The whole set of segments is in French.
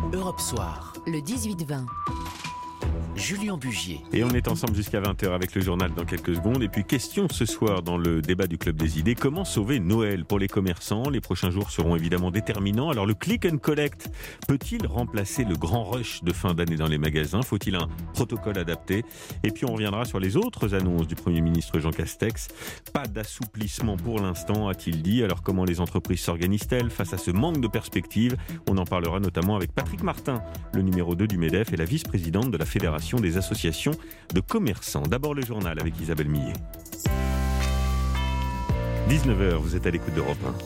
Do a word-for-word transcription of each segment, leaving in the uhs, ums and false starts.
Europe Soir, le dix-huit vingt. Julien Bugier. Et on est ensemble jusqu'à vingt heures avec le journal dans quelques secondes. Et puis question ce soir dans le débat du Club des idées, comment sauver Noël pour les commerçants? Les prochains jours seront évidemment déterminants. Alors le click and collect peut-il remplacer le grand rush de fin d'année dans les magasins? Faut-il un protocole adapté? Et puis on reviendra sur les autres annonces du Premier ministre Jean Castex. Pas d'assouplissement pour l'instant, a-t-il dit. Alors comment les entreprises s'organisent-elles face à ce manque de perspective? On en parlera notamment avec Patrick Martin, le numéro deux du MEDEF et la vice-présidente de la Fédération des associations de commerçants. D'abord le journal avec Isabelle Millet. dix-neuf heures, vous êtes à l'écoute d'Europe un.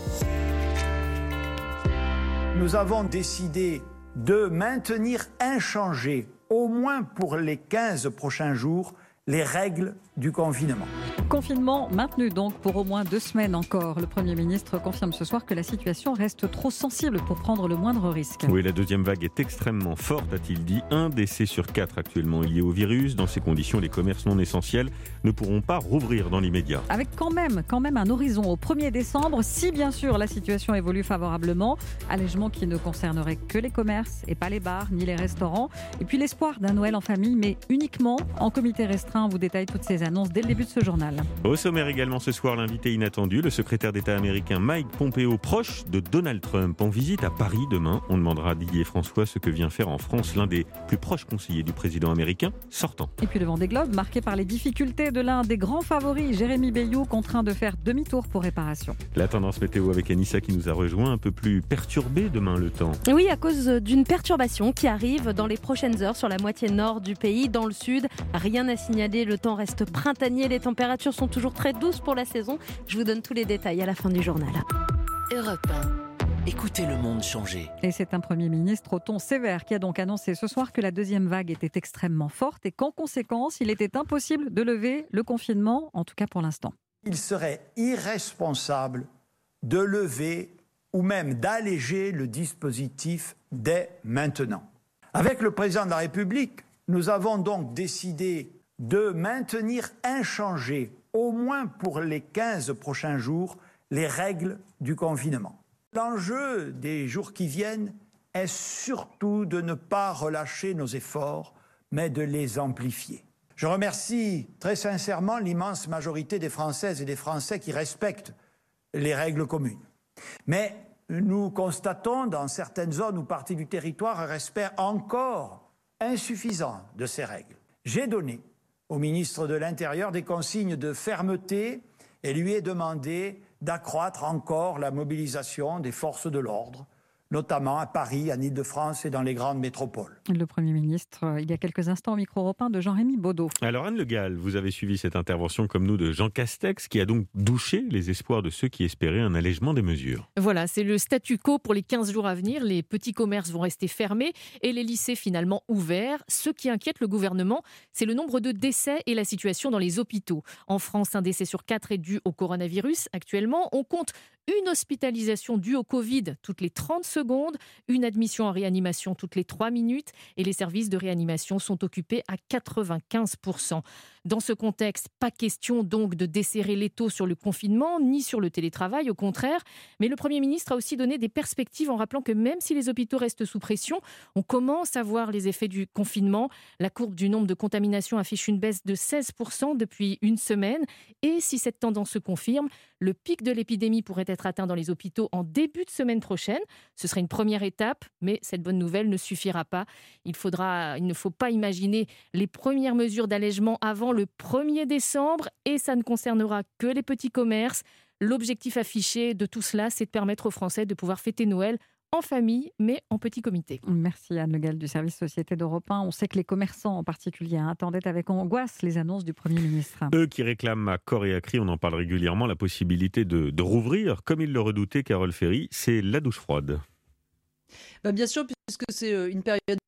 Nous avons décidé de maintenir inchangées, au moins pour les quinze prochains jours, les règles du confinement. Confinement maintenu donc pour au moins deux semaines encore. Le Premier ministre confirme ce soir que la situation reste trop sensible pour prendre le moindre risque. Oui, la deuxième vague est extrêmement forte, a-t-il dit. Un décès sur quatre actuellement lié au virus. Dans ces conditions, les commerces non essentiels ne pourront pas rouvrir dans l'immédiat. Avec quand même, quand même un horizon au premier décembre, si bien sûr la situation évolue favorablement. Allègement qui ne concernerait que les commerces et pas les bars ni les restaurants. Et puis l'espoir d'un Noël en famille, mais uniquement en comité restreint. On vous détaille toutes ces annonces dès le début de ce journal. Au sommaire également ce soir, l'invité inattendu, le secrétaire d'État américain Mike Pompeo, proche de Donald Trump, en visite à Paris demain. On demandera à Didier François ce que vient faire en France l'un des plus proches conseillers du président américain sortant. Et puis le Vendée Globe, marqué par les difficultés de l'un des grands favoris, Jérémy Bayou, contraint de faire demi-tour pour réparation. La tendance météo avec Anissa qui nous a rejoint, un peu plus perturbé demain le temps. Oui, à cause d'une perturbation qui arrive dans les prochaines heures sur la moitié nord du pays. Dans le sud, rien à signaler, le temps reste printanier, les températures sont toujours très douces pour la saison. Je vous donne tous les détails à la fin du journal. Europe un. Écoutez le monde changer. Et c'est un Premier ministre au ton sévère qui a donc annoncé ce soir que la deuxième vague était extrêmement forte et qu'en conséquence, il était impossible de lever le confinement, en tout cas pour l'instant. Il serait irresponsable de lever ou même d'alléger le dispositif dès maintenant. Avec le président de la République, nous avons donc décidé de maintenir inchangées, au moins pour les quinze prochains jours, les règles du confinement. L'enjeu des jours qui viennent est surtout de ne pas relâcher nos efforts, mais de les amplifier. Je remercie très sincèrement l'immense majorité des Françaises et des Français qui respectent les règles communes. Mais nous constatons dans certaines zones ou parties du territoire un respect encore insuffisant de ces règles. J'ai donné au ministre de l'Intérieur des consignes de fermeté et lui ai demandé d'accroître encore la mobilisation des forces de l'ordre, notamment à Paris, en Île-de-France et dans les grandes métropoles. Le Premier ministre, il y a quelques instants au micro européen de Jean-Rémy Baudot. Alors Anne Le Gall, vous avez suivi cette intervention comme nous de Jean Castex qui a donc douché les espoirs de ceux qui espéraient un allègement des mesures. Voilà, c'est le statu quo pour les quinze jours à venir. Les petits commerces vont rester fermés et les lycées finalement ouverts. Ce qui inquiète le gouvernement, c'est le nombre de décès et la situation dans les hôpitaux. En France, un décès sur quatre est dû au coronavirus. Actuellement, on compte une hospitalisation due au Covid toutes les trente secondes, une admission en réanimation toutes les trois minutes et les services de réanimation sont occupés à quatre-vingt-quinze pour cent. Dans ce contexte, pas question donc de desserrer l'étau sur le confinement ni sur le télétravail, au contraire. Mais le Premier ministre a aussi donné des perspectives en rappelant que même si les hôpitaux restent sous pression, on commence à voir les effets du confinement. La courbe du nombre de contaminations affiche une baisse de seize pour cent depuis une semaine. Et si cette tendance se confirme, le pic de l'épidémie pourrait être atteint dans les hôpitaux en début de semaine prochaine. Ce serait une première étape, mais cette bonne nouvelle ne suffira pas. Il faudra, il ne faut pas imaginer les premières mesures d'allègement avant le premier décembre et ça ne concernera que les petits commerces. L'objectif affiché de tout cela, c'est de permettre aux Français de pouvoir fêter Noël en famille, mais en petit comité. Merci Anne Le Gall du service Société d'Europe un. On sait que les commerçants en particulier attendaient avec angoisse les annonces du Premier ministre. Eux qui réclament à corps et à cri, on en parle régulièrement, la possibilité de, de rouvrir, comme il le redoutait Carole Ferry, c'est la douche froide. Bah bien sûr, puisque c'est une période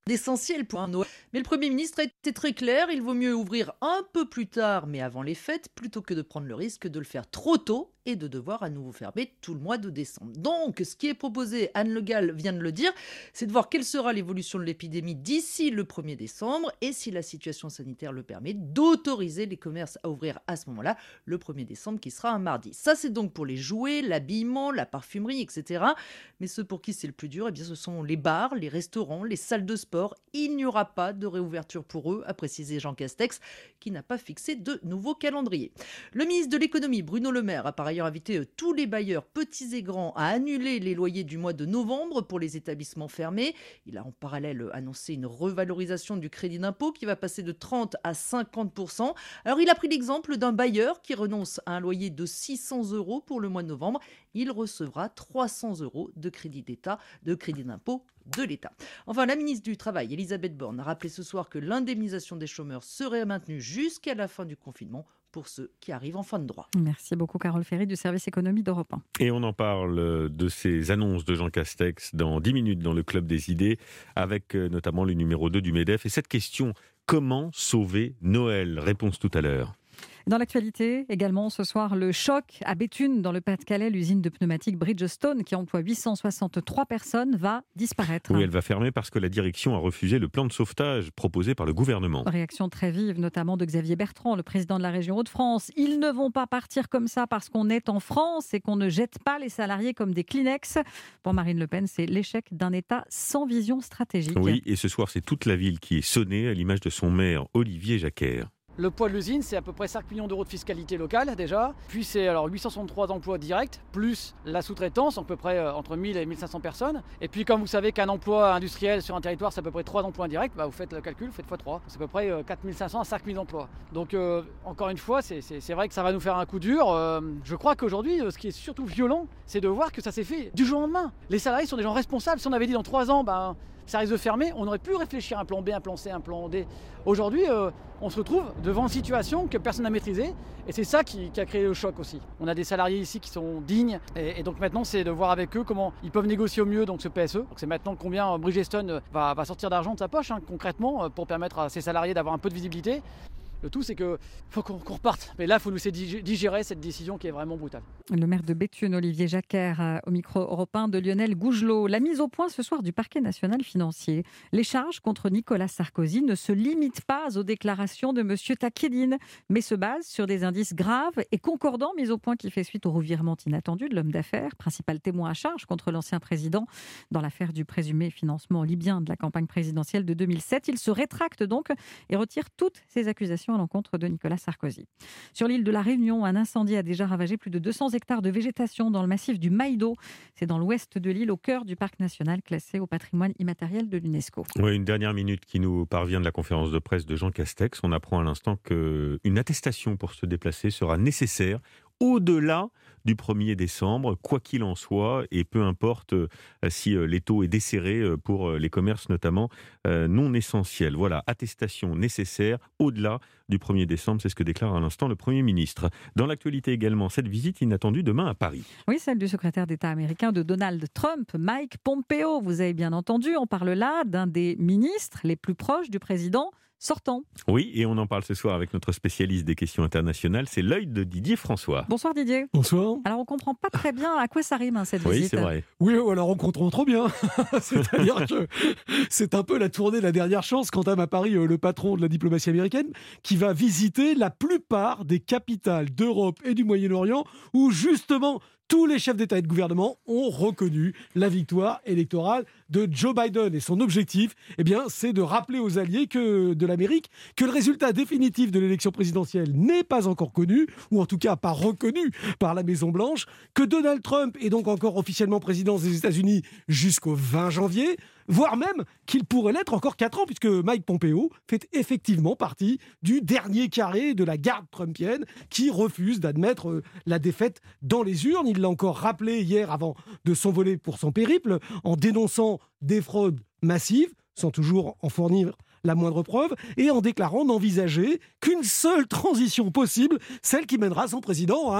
d'essentiel pour un Noël. Mais le Premier ministre a été très clair, il vaut mieux ouvrir un peu plus tard, mais avant les fêtes, plutôt que de prendre le risque de le faire trop tôt et de devoir à nouveau fermer tout le mois de décembre. Donc, ce qui est proposé, Anne Le Gall vient de le dire, c'est de voir quelle sera l'évolution de l'épidémie d'ici le premier décembre et, si la situation sanitaire le permet, d'autoriser les commerces à ouvrir à ce moment-là, le premier décembre qui sera un mardi. Ça, c'est donc pour les jouets, l'habillement, la parfumerie, et cetera. Mais ceux pour qui c'est le plus dur, eh bien, ce sont les bars, les restaurants, les salles de sport. Il n'y aura pas de réouverture pour eux, a précisé Jean Castex, qui n'a pas fixé de nouveau calendrier. Le ministre de l'économie, Bruno Le Maire, a par ailleurs invité tous les bailleurs, petits et grands, à annuler les loyers du mois de novembre pour les établissements fermés. Il a en parallèle annoncé une revalorisation du crédit d'impôt qui va passer de trente à cinquante pour cent. Alors il a pris l'exemple d'un bailleur qui renonce à un loyer de six cents euros pour le mois de novembre. Il recevra trois cents euros de crédit d'État, de crédit d'impôt de l'État. Enfin, la ministre du Travail, Elisabeth Borne, a rappelé ce soir que l'indemnisation des chômeurs serait maintenue jusqu'à la fin du confinement pour ceux qui arrivent en fin de droit. Merci beaucoup, Carole Ferry du service économie d'Europe un. Et on en parle de ces annonces de Jean Castex dans dix minutes dans le Club des idées, avec notamment le numéro deux du MEDEF. Et cette question, comment sauver Noël ? Réponse tout à l'heure. Dans l'actualité, également ce soir, le choc à Béthune, dans le Pas-de-Calais. L'usine de pneumatiques Bridgestone, qui emploie huit cent soixante-trois personnes, va disparaître. Oui, elle va fermer parce que la direction a refusé le plan de sauvetage proposé par le gouvernement. Réaction très vive, notamment de Xavier Bertrand, le président de la région Hauts-de-France. Ils ne vont pas partir comme ça parce qu'on est en France et qu'on ne jette pas les salariés comme des Kleenex. Pour Marine Le Pen, c'est l'échec d'un État sans vision stratégique. Oui, et ce soir, c'est toute la ville qui est sonnée, à l'image de son maire, Olivier Jacquer. Le poids de l'usine, c'est à peu près cinq millions d'euros de fiscalité locale déjà. Puis c'est alors huit cent soixante-trois emplois directs, plus la sous-traitance, à peu près euh, entre mille et mille cinq cents personnes. Et puis comme vous savez qu'un emploi industriel sur un territoire, c'est à peu près trois emplois indirects, bah vous faites le calcul, vous faites fois trois. C'est à peu près euh, quatre mille cinq cents à cinq mille emplois. Donc euh, encore une fois, c'est, c'est, c'est vrai que ça va nous faire un coup dur. Euh, je crois qu'aujourd'hui, euh, ce qui est surtout violent, c'est de voir que ça s'est fait du jour au lendemain. Les salariés sont des gens responsables. Si on avait dit dans trois ans, ben... ça risque de fermer, on aurait pu réfléchir à un plan B, un plan C, un plan D. Aujourd'hui, euh, on se retrouve devant une situation que personne n'a maîtrisée et c'est ça qui, qui a créé le choc aussi. On a des salariés ici qui sont dignes et, et donc maintenant c'est de voir avec eux comment ils peuvent négocier au mieux donc ce P S E. Donc c'est maintenant combien Bridgestone va, va sortir d'argent de sa poche hein, concrètement pour permettre à ses salariés d'avoir un peu de visibilité. Le tout, c'est qu'il faut qu'on, qu'on reparte. Mais là, il faut nous digérer cette décision qui est vraiment brutale. Le maire de Béthune, Olivier Jacquer, au micro européen de Lionel Gougelot. La mise au point ce soir du parquet national financier. Les charges contre Nicolas Sarkozy ne se limitent pas aux déclarations de M. Takedine, mais se basent sur des indices graves et concordants mis au point qui fait suite au revirement inattendu de l'homme d'affaires, principal témoin à charge contre l'ancien président dans l'affaire du présumé financement libyen de la campagne présidentielle de deux mille sept. Il se rétracte donc et retire toutes ses accusations à l'encontre de Nicolas Sarkozy. Sur l'île de la Réunion, un incendie a déjà ravagé plus de deux cents hectares de végétation dans le massif du Maïdo. C'est dans l'ouest de l'île, au cœur du parc national classé au patrimoine immatériel de l'UNESCO. Oui, une dernière minute qui nous parvient de la conférence de presse de Jean Castex. On apprend à l'instant qu'une attestation pour se déplacer sera nécessaire au-delà du premier décembre, quoi qu'il en soit, et peu importe euh, si euh, l'étau est desserré euh, pour euh, les commerces notamment euh, non essentiels. Voilà, attestation nécessaire au-delà du premier décembre, c'est ce que déclare à l'instant le Premier ministre. Dans l'actualité également, cette visite inattendue demain à Paris. Oui, celle du secrétaire d'État américain de Donald Trump, Mike Pompeo. Vous avez bien entendu, on parle là d'un des ministres les plus proches du président sortant. Oui, et on en parle ce soir avec notre spécialiste des questions internationales, c'est l'œil de Didier François. Bonsoir Didier. Bonsoir. Alors on ne comprend pas très bien à quoi ça rime hein, cette oui, visite. Oui, c'est vrai. Oui, alors on comprend trop bien. C'est-à-dire que c'est un peu la tournée de la dernière chance qu'entame à Paris le patron de la diplomatie américaine qui va visiter la plupart des capitales d'Europe et du Moyen-Orient où justement tous les chefs d'État et de gouvernement ont reconnu la victoire électorale de Joe Biden. Et son objectif, eh bien, c'est de rappeler aux alliés que, de l'Amérique que le résultat définitif de l'élection présidentielle n'est pas encore connu, ou en tout cas pas reconnu par la Maison-Blanche, que Donald Trump est donc encore officiellement président des États-Unis jusqu'au vingt janvier, voire même qu'il pourrait l'être encore quatre ans, puisque Mike Pompeo fait effectivement partie du dernier carré de la garde trumpienne qui refuse d'admettre la défaite dans les urnes. Il l'a encore rappelé hier avant de s'envoler pour son périple, en dénonçant des fraudes massives, sans toujours en fournir la moindre preuve, et en déclarant n'envisager qu'une seule transition possible, celle qui mènera son président à un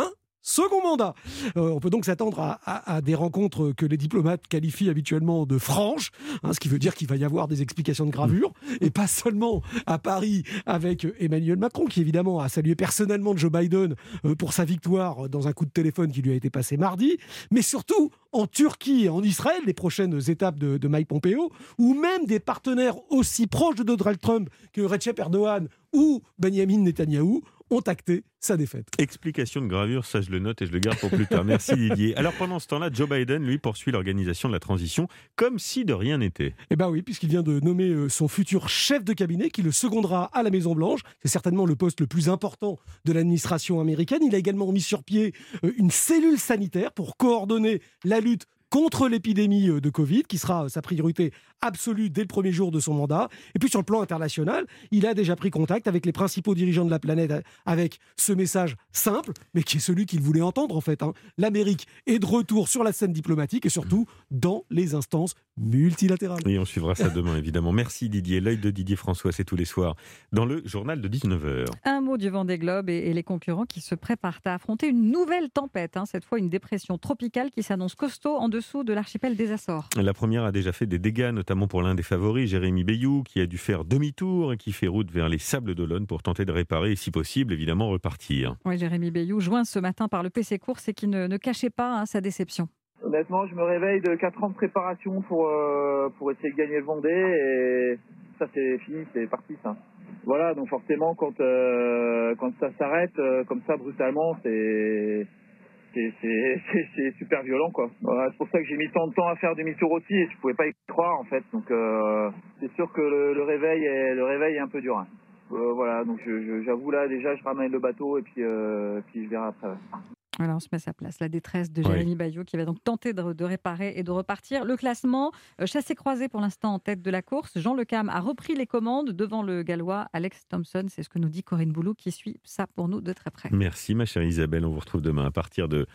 second mandat. Euh, on peut donc s'attendre à, à, à des rencontres que les diplomates qualifient habituellement de franches, hein, ce qui veut dire qu'il va y avoir des explications de gravure, et pas seulement à Paris avec Emmanuel Macron, qui évidemment a salué personnellement Joe Biden euh, pour sa victoire dans un coup de téléphone qui lui a été passé mardi, mais surtout en Turquie et en Israël, les prochaines étapes de, de Mike Pompeo, ou même des partenaires aussi proches de Donald Trump que Recep Erdogan ou Benjamin Netanyahou ont acté sa défaite. Explication de gravure, ça je le note et je le garde pour plus tard. Merci Didier. Alors pendant ce temps-là, Joe Biden, lui, poursuit l'organisation de la transition comme si de rien n'était. Eh bien oui, puisqu'il vient de nommer son futur chef de cabinet qui le secondera à la Maison-Blanche. C'est certainement le poste le plus important de l'administration américaine. Il a également mis sur pied une cellule sanitaire pour coordonner la lutte contre l'épidémie de Covid, qui sera sa priorité absolue dès le premier jour de son mandat. Et puis sur le plan international, il a déjà pris contact avec les principaux dirigeants de la planète avec ce message simple, mais qui est celui qu'il voulait entendre en fait. Hein. L'Amérique est de retour sur la scène diplomatique et surtout dans les instances multilatérales. Et on suivra ça demain évidemment. Merci Didier. L'œil de Didier François, c'est tous les soirs dans le journal de dix-neuf heures. Un mot du Vendée Globe et, et les concurrents qui se préparent à affronter une nouvelle tempête. Hein, cette fois une dépression tropicale qui s'annonce costaud en dessous de l'archipel des Açores. La première a déjà fait des dégâts, notamment pour l'un des favoris, Jérémy Bayou, qui a dû faire demi-tour et qui fait route vers les Sables d'Olonne pour tenter de réparer et, si possible, évidemment, repartir. Oui, Jérémy Bayou, joint ce matin par le P C Course et qui ne, ne cachait pas hein, sa déception. Honnêtement, je me réveille de quatre ans de préparation pour, euh, pour essayer de gagner le Vendée et ça, c'est fini, c'est parti, ça. Voilà, donc forcément, quand, euh, quand ça s'arrête euh, comme ça, brutalement, c'est... C'est, c'est, c'est, c'est super violent, quoi. Voilà, c'est pour ça que j'ai mis tant de temps à faire demi-tour aussi et je pouvais pas y croire, en fait. Donc, euh, c'est sûr que le, le réveil est, le réveil est un peu dur. Hein. Euh, voilà, donc je, je, j'avoue là, déjà, je ramène le bateau et puis, euh, puis je verrai après. Voilà, on se met à sa place. La détresse de Jérémy oui. Bayou qui va donc tenter de, de réparer et de repartir. Le classement, euh, chassé-croisé pour l'instant en tête de la course. Jean Le Cam a repris les commandes devant le Gallois Alex Thompson. C'est ce que nous dit Corinne Boulou qui suit ça pour nous de très près. Merci ma chère Isabelle. On vous retrouve demain à partir de,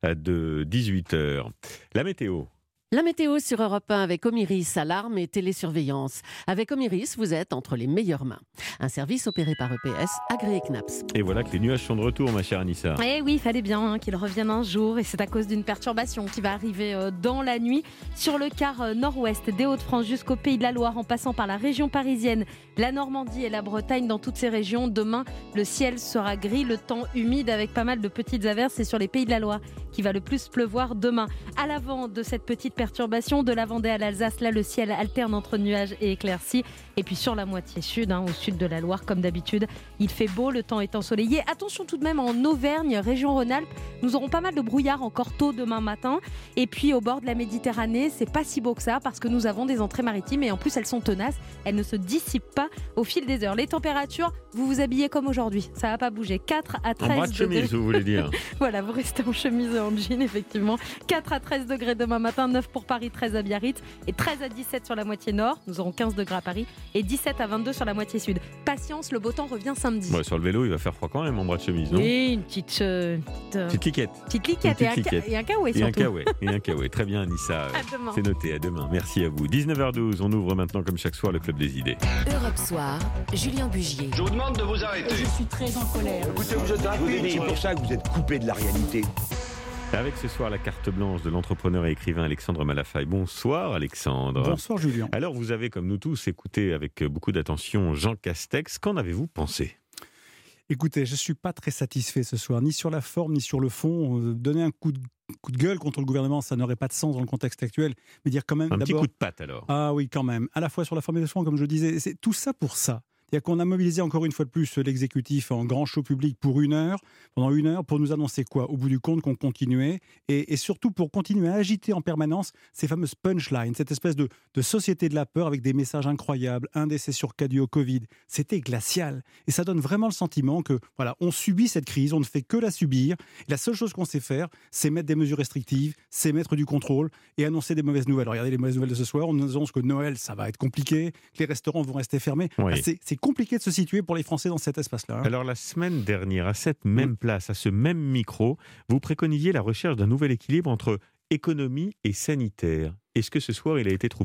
de dix-huit heures. La météo. La météo sur Europe un avec Omiris, alarme et télésurveillance. Avec Omiris, vous êtes entre les meilleures mains. Un service opéré par E P S, agréé C N A P S. Et voilà que les nuages sont de retour, ma chère Anissa. Eh oui, il fallait bien hein, qu'ils reviennent un jour et c'est à cause d'une perturbation qui va arriver euh, dans la nuit sur le quart euh, nord-ouest des Hauts-de-France jusqu'au Pays de la Loire en passant par la région parisienne, la Normandie et la Bretagne. Dans toutes ces régions, demain, le ciel sera gris, le temps humide avec pas mal de petites averses. C'est sur les Pays de la Loire qui va le plus pleuvoir demain. À l'avant de cette petite perturbation, de la Vendée à l'Alsace, là le ciel alterne entre nuages et éclaircies. Et puis sur la moitié sud, hein, au sud de la Loire, comme d'habitude, il fait beau, le temps est ensoleillé. Attention tout de même en Auvergne, région Rhône-Alpes, nous aurons pas mal de brouillard encore tôt demain matin. Et puis au bord de la Méditerranée, c'est pas si beau que ça parce que nous avons des entrées maritimes et en plus elles sont tenaces, elles ne se dissipent pas au fil des heures. Les températures, vous vous habillez comme aujourd'hui, ça va pas bouger. quatre à treize en bras de degrés. chemise, vous voulez dire. Voilà, vous restez en chemise et en jean, effectivement. quatre à treize degrés demain matin, neuf pour Paris, treize à Biarritz et treize à dix-sept sur la moitié nord. Nous aurons quinze degrés à Paris et dix-sept à vingt-deux sur la moitié sud. Patience, le beau temps revient samedi. Ouais, sur le vélo, il va faire froid quand même en bras de chemise, non ? Oui, une petite... Euh, petite, petite liquette. Petite liquette, et, un liquette. et un caouet surtout. Et un caouet, et un caouet. Très bien, Anissa. C'est noté, à demain. Merci à vous. dix-neuf heures douze, on ouvre maintenant comme chaque soir le Club des idées. Europe Soir, Julien Bugier. Je vous demande de vous arrêter. Je suis très en colère. Écoutez, vous êtes rapide. C'est pour ça que vous êtes coupé de la réalité. Avec ce soir la carte blanche de l'entrepreneur et écrivain Alexandre Malafaille. Bonsoir Alexandre. Bonsoir Julien. Alors vous avez comme nous tous écouté avec beaucoup d'attention Jean Castex. Qu'en avez-vous pensé ? Écoutez, je ne suis pas très satisfait ce soir, ni sur la forme, ni sur le fond. Euh, donner un coup de, coup de gueule contre le gouvernement, ça n'aurait pas de sens dans le contexte actuel. Mais dire quand même un d'abord... petit coup de patte alors. Ah oui, quand même. À la fois sur la forme et le fond, comme je le disais, c'est tout ça pour ça. C'est-à-dire qu'on a mobilisé encore une fois de plus l'exécutif en grand show public pour une heure, pendant une heure, pour nous annoncer quoi ? Au bout du compte, qu'on continuait, et, et surtout pour continuer à agiter en permanence ces fameuses punchlines, cette espèce de, de société de la peur avec des messages incroyables, un décès sur quatre dû au Covid. C'était glacial. Et ça donne vraiment le sentiment que, voilà, on subit cette crise, on ne fait que la subir. Et la seule chose qu'on sait faire, c'est mettre des mesures restrictives, c'est mettre du contrôle et annoncer des mauvaises nouvelles. Regardez les mauvaises nouvelles de ce soir, on nous annonce que Noël, ça va être compliqué, que les restaurants vont rester fermés. Oui. Ah, c'est, c'est compliqué de se situer pour les Français dans cet espace-là. Hein. Alors la semaine dernière, à cette même place, à ce même micro, vous préconisiez la recherche d'un nouvel équilibre entre économie et sanitaire. Est-ce que ce soir, il a été trouvé ?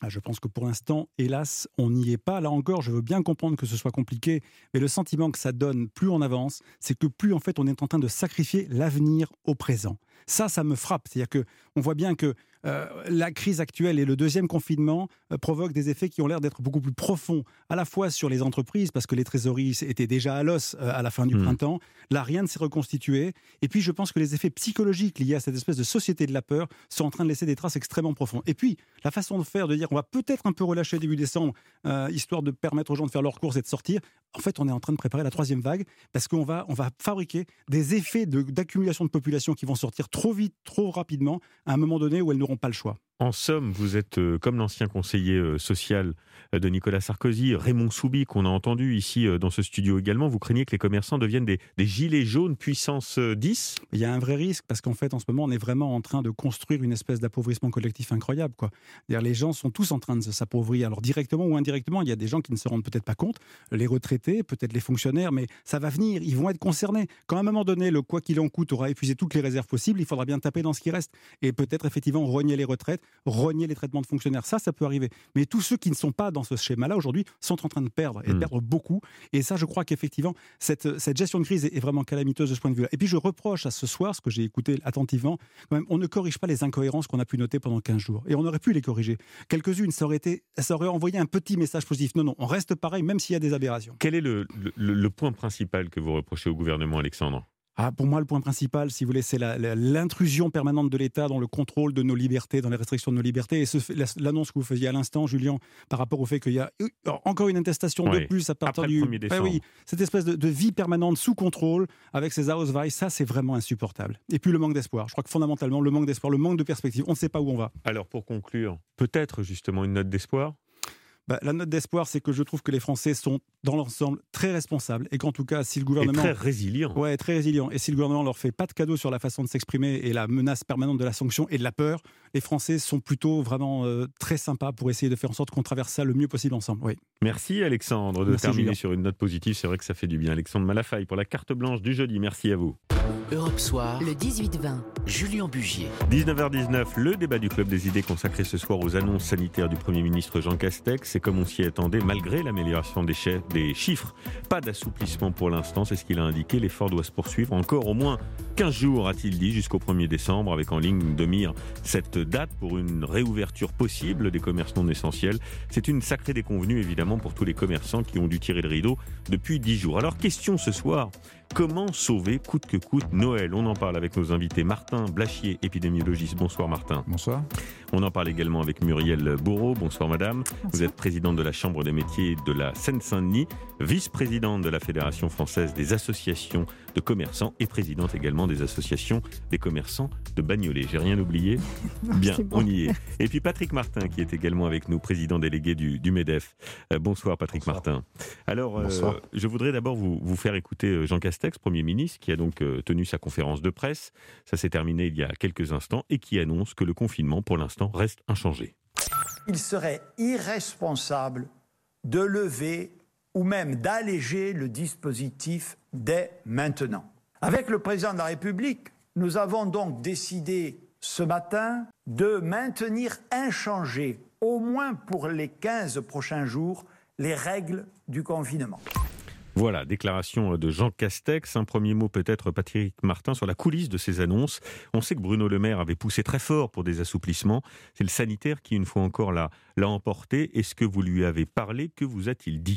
Je pense que pour l'instant, hélas, on n'y est pas. Là encore, je veux bien comprendre que ce soit compliqué, mais le sentiment que ça donne, plus on avance, c'est que plus en fait on est en train de sacrifier l'avenir au présent. Ça, ça me frappe. C'est-à-dire que on voit bien que euh, la crise actuelle et le deuxième confinement euh, provoquent des effets qui ont l'air d'être beaucoup plus profonds, à la fois sur les entreprises, parce que les trésoreries étaient déjà à l'os euh, à la fin du mmh. printemps. Là, rien ne s'est reconstitué. Et puis, je pense que les effets psychologiques liés à cette espèce de société de la peur sont en train de laisser des traces extrêmement profondes. Et puis, la façon de faire, de dire on va peut-être un peu relâcher début décembre, euh, histoire de permettre aux gens de faire leurs courses et de sortir. En fait, on est en train de préparer la troisième vague, parce qu'on va, on va fabriquer des effets de, d'accumulation de population qui vont sortir trop vite, trop rapidement, à un moment donné où elles n'auront pas le choix. En somme, vous êtes euh, comme l'ancien conseiller euh, social euh, de Nicolas Sarkozy, Raymond Soubi, qu'on a entendu ici euh, dans ce studio également. Vous craignez que les commerçants deviennent des, des gilets jaunes puissance euh, dix ? Il y a un vrai risque, parce qu'en fait, en ce moment, on est vraiment en train de construire une espèce d'appauvrissement collectif incroyable, quoi. C'est-à-dire, les gens sont tous en train de s'appauvrir. Alors, directement ou indirectement, il y a des gens qui ne se rendent peut-être pas compte, les retraités, peut-être les fonctionnaires, mais ça va venir, ils vont être concernés. Quand à un moment donné, le quoi qu'il en coûte aura épuisé toutes les réserves possibles, il faudra bien taper dans ce qui reste. Et peut-être, effectivement, rogner les retraites, rogner les traitements de fonctionnaires, ça, ça peut arriver. Mais tous ceux qui ne sont pas dans ce schéma-là, aujourd'hui, sont en train de perdre, et de mmh. perdre beaucoup. Et ça, je crois qu'effectivement, cette, cette gestion de crise est, est vraiment calamiteuse de ce point de vue-là. Et puis, je reproche à ce soir, ce que j'ai écouté attentivement, quand même, on ne corrige pas les incohérences qu'on a pu noter pendant quinze jours. Et on aurait pu les corriger. Quelques-unes, ça aurait, été, ça aurait envoyé un petit message positif. Non, non, on reste pareil, même s'il y a des aberrations. Quel est le, le, le point principal que vous reprochez au gouvernement, Alexandre ? Ah, pour moi, le point principal, si vous voulez, c'est la, la, l'intrusion permanente de l'État dans le contrôle de nos libertés, dans les restrictions de nos libertés. Et ce, l'annonce que vous faisiez à l'instant, Julien, par rapport au fait qu'il y a encore une attestation oui. de plus à partir Après du... le premier décembre. Ah oui, cette espèce de, de vie permanente sous contrôle avec ces Ausweis, ça, c'est vraiment insupportable. Et puis le manque d'espoir. Je crois que fondamentalement, le manque d'espoir, le manque de perspective, on ne sait pas où on va. Alors, pour conclure, peut-être justement une note d'espoir ? Bah, la note d'espoir, c'est que je trouve que les Français sont, dans l'ensemble, très responsables et qu'en tout cas, si le gouvernement... Et très résilients. Ouais, très résilients. Et si le gouvernement leur fait pas de cadeau sur la façon de s'exprimer et la menace permanente de la sanction et de la peur, les Français sont plutôt vraiment euh, très sympas pour essayer de faire en sorte qu'on traverse ça le mieux possible ensemble. Oui. Merci Alexandre de Merci terminer Julien. sur une note positive. C'est vrai que ça fait du bien. Alexandre Malafaille pour la carte blanche du jeudi. Merci à vous. Europe Soir, le dix-huit vingt, Julien Bugier. dix-neuf heures dix-neuf, le débat du Club des idées consacré ce soir aux annonces sanitaires du Premier ministre Jean Castex. C'est comme on s'y attendait, malgré l'amélioration des, chefs, des chiffres. Pas d'assouplissement pour l'instant, c'est ce qu'il a indiqué. L'effort doit se poursuivre encore au moins quinze jours, a-t-il dit, jusqu'au premier décembre, avec en ligne de mire cette date pour une réouverture possible des commerces non essentiels. C'est une sacrée déconvenue, évidemment, pour tous les commerçants qui ont dû tirer le rideau depuis dix jours. Alors, question ce soir. Comment sauver coûte que coûte Noël ? On en parle avec nos invités Martin Blachier, épidémiologiste. Bonsoir Martin. Bonsoir. On en parle également avec Muriel Bourreau. Bonsoir madame. Bonsoir. Vous êtes présidente de la Chambre des métiers de la Seine-Saint-Denis, vice-présidente de la Fédération française des associations de commerçants et présidente également des associations des commerçants de Bagnolet. J'ai rien oublié ? Bien, bon. On y est. Et puis Patrick Martin qui est également avec nous, président délégué du, du MEDEF. Euh, bonsoir Patrick bonsoir. Martin. Alors, euh, je voudrais d'abord vous, vous faire écouter Jean Castex, Premier ministre, qui a donc euh, tenu sa conférence de presse. Ça s'est terminé il y a quelques instants et qui annonce que le confinement, pour l'instant, reste inchangé. Il serait irresponsable de lever ou même d'alléger le dispositif dès maintenant. Avec le président de la République, nous avons donc décidé ce matin de maintenir inchangées, au moins pour les quinze prochains jours, les règles du confinement. Voilà, déclaration de Jean Castex. Un premier mot peut-être, Patrick Martin, sur la coulisse de ces annonces. On sait que Bruno Le Maire avait poussé très fort pour des assouplissements. C'est le sanitaire qui, une fois encore, l'a, l'a emporté. Est-ce que vous lui avez parlé ? Que vous a-t-il dit ?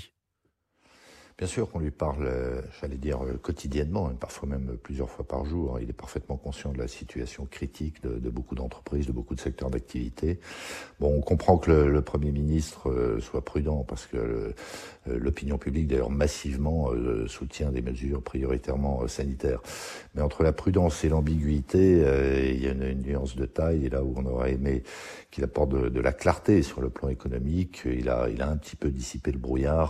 Bien sûr qu'on lui parle, euh, j'allais dire, euh, quotidiennement, et parfois même plusieurs fois par jour. Il est parfaitement conscient de la situation critique de, de beaucoup d'entreprises, de beaucoup de secteurs d'activité. Bon, on comprend que le, le Premier ministre euh, soit prudent parce que euh, l'opinion publique, d'ailleurs, massivement euh, soutient des mesures prioritairement euh, sanitaires. Mais entre la prudence et l'ambiguïté, euh, il y a une, une nuance de taille. Et là où on aurait aimé qu'il apporte de, de la clarté sur le plan économique, il a, il a un petit peu dissipé le brouillard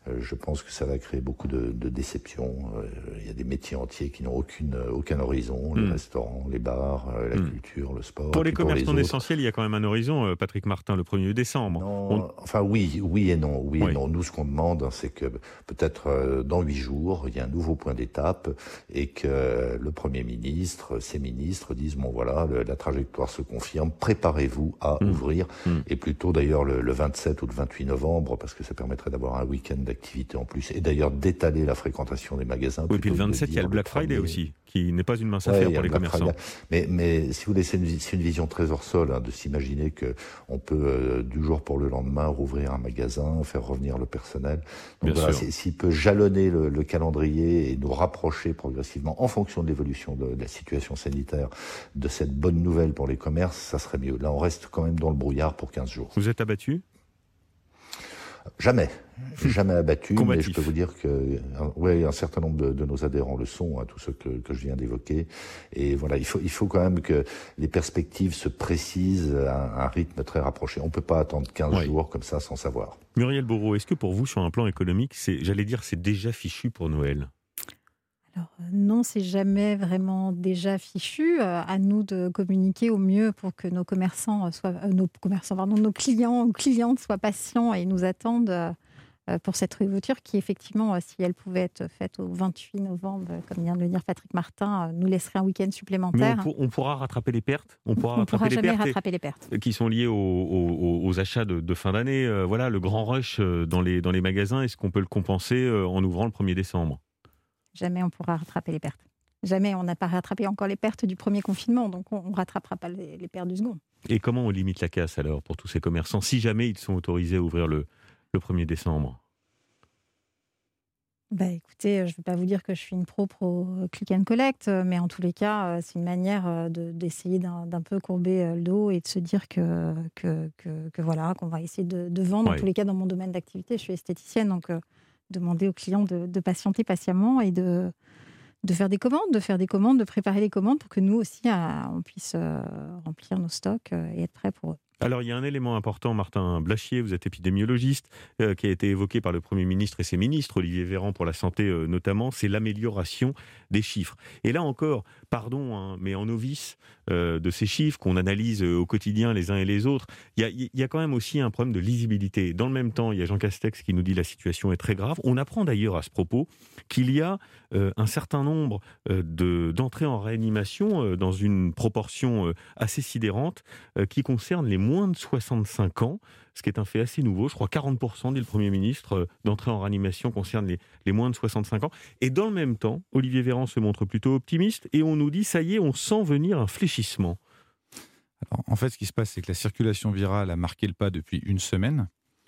Euh, je pense que ça va créer beaucoup de, de déceptions. Euh, il y a des métiers entiers qui n'ont aucune, aucun horizon, les Mm. restaurants, les bars, euh, la Mm. culture, le sport. Pour et les puis commerces non autres. essentiels, il y a quand même un horizon, euh, Patrick Martin, le premier décembre. Non, On- enfin oui, oui et non, oui, Oui. et non. Nous, ce qu'on demande, c'est que peut-être euh, dans huit jours, il y a un nouveau point d'étape et que euh, le Premier ministre, ses ministres disent bon voilà, le- la trajectoire se confirme, préparez-vous à Mm. ouvrir, Mm. et plutôt d'ailleurs le, le vingt-sept ou le vingt-huit novembre, parce que ça permettrait d'avoir un week-end d'activité en plus et d'ailleurs d'étaler la fréquentation des magasins. Oui, puis le plutôt que de vingt-sept, il y a dire le Black Friday premier. aussi, qui n'est pas une mince Ouais, affaire il y a pour les le Black commerçants. Friday. Mais, mais si vous voulez, c'est une, c'est une vision très hors sol hein, de s'imaginer que on peut euh, du jour pour le lendemain rouvrir un magasin, faire revenir le personnel. Bien Donc voilà, sûr. c'est- s'il peut jalonner le, le calendrier et nous rapprocher progressivement, en fonction de l'évolution de, de la situation sanitaire, de cette bonne nouvelle pour les commerces, ça serait mieux. Là, on reste quand même dans le brouillard pour quinze jours. Vous êtes abattu ? Jamais. Jamais abattu, mais Combatif. je peux vous dire que euh, ouais, un certain nombre de, de nos adhérents le sont, hein, tous ceux que, que je viens d'évoquer. Et voilà, il faut, il faut quand même que les perspectives se précisent à un, un rythme très rapproché. On ne peut pas attendre quinze Ouais. jours comme ça sans savoir. Muriel Bourreau, est-ce que pour vous, sur un plan économique, c'est, j'allais dire, c'est déjà fichu pour Noël ? Alors, euh, non, c'est jamais vraiment déjà fichu. Euh, à nous de communiquer au mieux pour que nos commerçants euh, soient, euh, nos commerçants, pardon, nos clients ou clientes soient patients et nous attendent euh, euh, pour cette réouverture qui, effectivement, euh, si elle pouvait être faite au vingt-huit novembre, euh, comme vient de le dire Patrick Martin, euh, nous laisserait un week-end Mais supplémentaire. on, pour- on pourra rattraper les pertes. On pourra On ne rattraper pourra les jamais pertes et- rattraper les pertes. qui sont liées aux, aux- aux achats de, de fin d'année. Euh, voilà, le grand rush euh, dans les, dans les magasins, est-ce qu'on peut le compenser euh, en ouvrant le premier décembre ? Jamais on pourra rattraper les pertes. Jamais on n'a pas rattrapé encore les pertes du premier confinement, donc on ne rattrapera pas les, les pertes du second. Et comment on limite la casse alors pour tous ces commerçants, si jamais ils sont autorisés à ouvrir le, le premier décembre ? Bah, écoutez, euh, je ne vais pas vous dire que je suis une pro pro euh, click and collect, euh, mais en tous les cas, euh, c'est une manière euh, de- d'essayer d'un d'un peu courber euh, le dos et de se dire que, que, que, que voilà, qu'on va essayer de, de vendre. Ouais. En tous les cas, dans mon domaine d'activité, je suis esthéticienne, donc euh, demander aux clients de, de patienter patiemment et de, de faire des commandes, de faire des commandes, de préparer les commandes pour que nous aussi, euh, on puisse euh, remplir nos stocks euh, et être prêts pour eux. Alors, il y a un élément important, Martin Blachier, vous êtes épidémiologiste, euh, qui a été évoqué par le Premier ministre et ses ministres, Olivier Véran pour la santé euh, notamment, c'est l'amélioration des chiffres. Et là encore, pardon, hein, mais en novice euh, de ces chiffres qu'on analyse euh, au quotidien les uns et les autres, il y a, il y a quand même aussi un problème de lisibilité. Dans le même temps, il y a Jean Castex qui nous dit la situation est très grave. On apprend d'ailleurs à ce propos qu'il y a euh, un certain nombre euh, de, d'entrées en réanimation euh, dans une proportion euh, assez sidérante euh, qui concerne les moins de soixante-cinq ans, ce qui est un fait assez nouveau. Je crois quarante pour cent, dit le Premier ministre, euh, d'entrées en réanimation concernent les, les moins de soixante-cinq ans. Et dans le même temps, Olivier Véran se montre plutôt optimiste et on nous dit, ça y est, on sent venir un fléchissement. Alors, en fait, ce qui se passe, c'est que la circulation virale a marqué le pas depuis une semaine,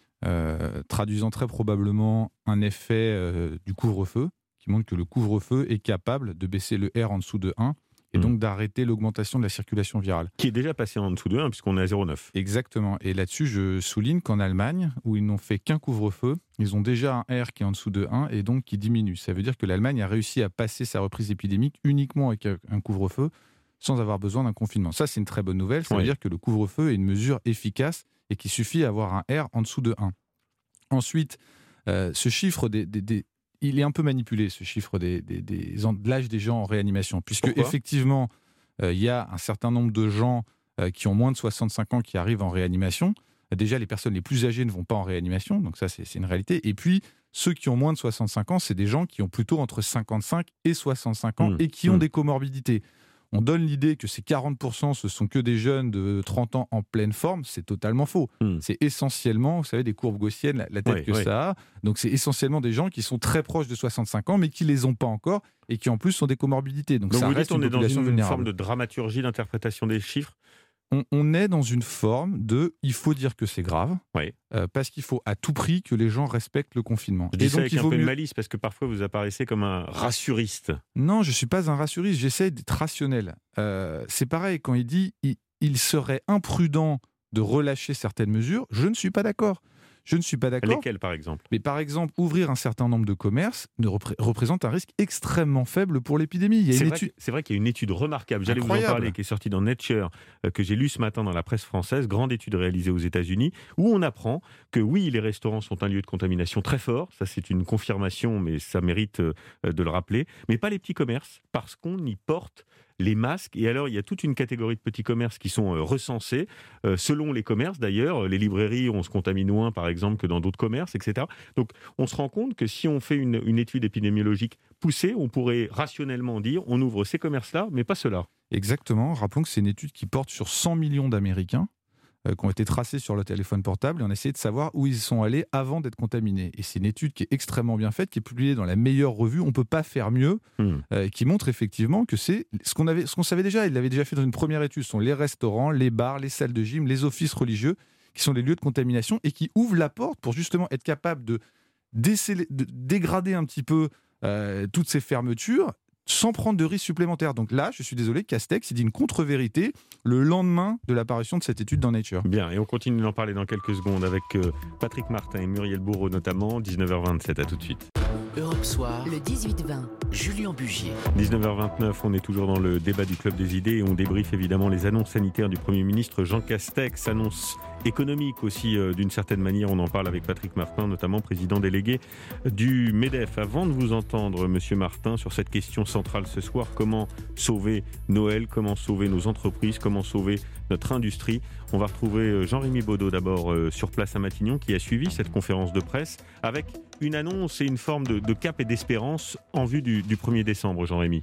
euh, traduisant très probablement un effet euh, du couvre-feu, qui montre que le couvre-feu est capable de baisser le R en dessous de un, et donc d'arrêter l'augmentation de la circulation virale. Qui est déjà passé en dessous de un, puisqu'on est à zéro virgule neuf. Exactement. Et là-dessus, je souligne qu'en Allemagne, où ils n'ont fait qu'un couvre-feu, ils ont déjà un R qui est en dessous de un et donc qui diminue. Ça veut dire que l'Allemagne a réussi à passer sa reprise épidémique uniquement avec un couvre-feu, sans avoir besoin d'un confinement. Ça, c'est une très bonne nouvelle. Ça veut Oui. dire que le couvre-feu est une mesure efficace et qu'il suffit d'avoir un R en dessous de un. Ensuite, euh, ce chiffre des, des, des il est un peu manipulé, ce chiffre des, des, des, de l'âge des gens en réanimation, puisque Pourquoi effectivement, il euh, y a un certain nombre de gens euh, qui ont moins de soixante-cinq ans qui arrivent en réanimation. Déjà, les personnes les plus âgées ne vont pas en réanimation, donc ça, c'est, c'est une réalité. Et puis, ceux qui ont moins de soixante-cinq ans, c'est des gens qui ont plutôt entre cinquante-cinq et soixante-cinq ans Mmh. et qui ont Mmh. des comorbidités. On donne l'idée que ces quarante pour cent, ce sont que des jeunes de trente ans en pleine forme. C'est totalement faux. Mmh. C'est essentiellement, vous savez, des courbes gaussiennes, la, la tête Ouais, que ouais. ça a. Donc, c'est essentiellement des gens qui sont très proches de soixante-cinq ans, mais qui les ont pas encore et qui, en plus, sont des comorbidités. Donc, Donc ça vous reste dites on une est dans population une vulnérable. forme de dramaturgie d'interprétation des chiffres. On, on est dans une forme de il faut dire que c'est grave, Oui. euh, parce qu'il faut à tout prix que les gens respectent le confinement. Je dis Et ça donc, avec il un vaut peu de mieux- malice, parce que parfois vous apparaissez comme un rassuriste. Non, je ne suis pas un rassuriste, j'essaie d'être rationnel. Euh, c'est pareil, quand il dit il, il serait imprudent de relâcher certaines mesures, je ne suis pas d'accord. Je ne suis pas d'accord. Lesquels, par exemple ? Mais par exemple, ouvrir un certain nombre de commerces ne repré- représente un risque extrêmement faible pour l'épidémie. Il y a c'est, une vrai étude... que, c'est vrai qu'il y a une étude remarquable, j'allais Incroyable. vous en parler, qui est sortie dans Nature, euh, que j'ai lue ce matin dans la presse française, grande étude réalisée aux États-Unis, où on apprend que oui, les restaurants sont un lieu de contamination très fort, ça c'est une confirmation, mais ça mérite euh, de le rappeler, mais pas les petits commerces, parce qu'on y porte les masques. Et alors, il y a toute une catégorie de petits commerces qui sont euh, recensés, euh, selon les commerces d'ailleurs. Les librairies, on se contamine moins, par exemple, que dans d'autres commerces, et cetera. Donc, on se rend compte que si on fait une, une étude épidémiologique poussée, on pourrait rationnellement dire on ouvre ces commerces-là, mais pas ceux-là. Exactement. Rappelons que c'est une étude qui porte sur cent millions d'Américains euh, qui ont été tracés sur le téléphone portable et on a essayé de savoir où ils sont allés avant d'être contaminés. Et c'est une étude qui est extrêmement bien faite, qui est publiée dans la meilleure revue, on ne peut pas faire mieux, mmh. euh, qui montre effectivement que c'est ce qu'on, avait, ce qu'on savait déjà, il l'avait déjà fait dans une première étude, ce sont les restaurants, les bars, les salles de gym, les offices religieux, qui sont les lieux de contamination et qui ouvrent la porte pour justement être capable de, déceler, de dégrader un petit peu euh, toutes ces fermetures sans prendre de risques supplémentaires. Donc là, je suis désolé, Castex, il dit une contre-vérité le lendemain de l'apparition de cette étude dans Nature. Bien, et on continue d'en parler dans quelques secondes avec euh, Patrick Martin et Muriel Bourreau notamment, dix-neuf heures vingt-sept, à tout de suite. Europe Soir, le dix-huit vingt, Julien Bugier. dix-neuf heures vingt-neuf, on est toujours dans le débat du Club des idées et on débriefe évidemment les annonces sanitaires du Premier ministre Jean Castex, annonces économiques aussi euh, d'une certaine manière, on en parle avec Patrick Martin, notamment président délégué du MEDEF. Avant de vous entendre, Monsieur Martin, sur cette question centrale ce soir, comment sauver Noël, comment sauver nos entreprises, comment sauver notre industrie, on va retrouver Jean-Rémy Baudot d'abord euh, sur place à Matignon qui a suivi cette conférence de presse avec une annonce et une forme de, de cap et d'espérance en vue du, du premier décembre, Jean-Rémy.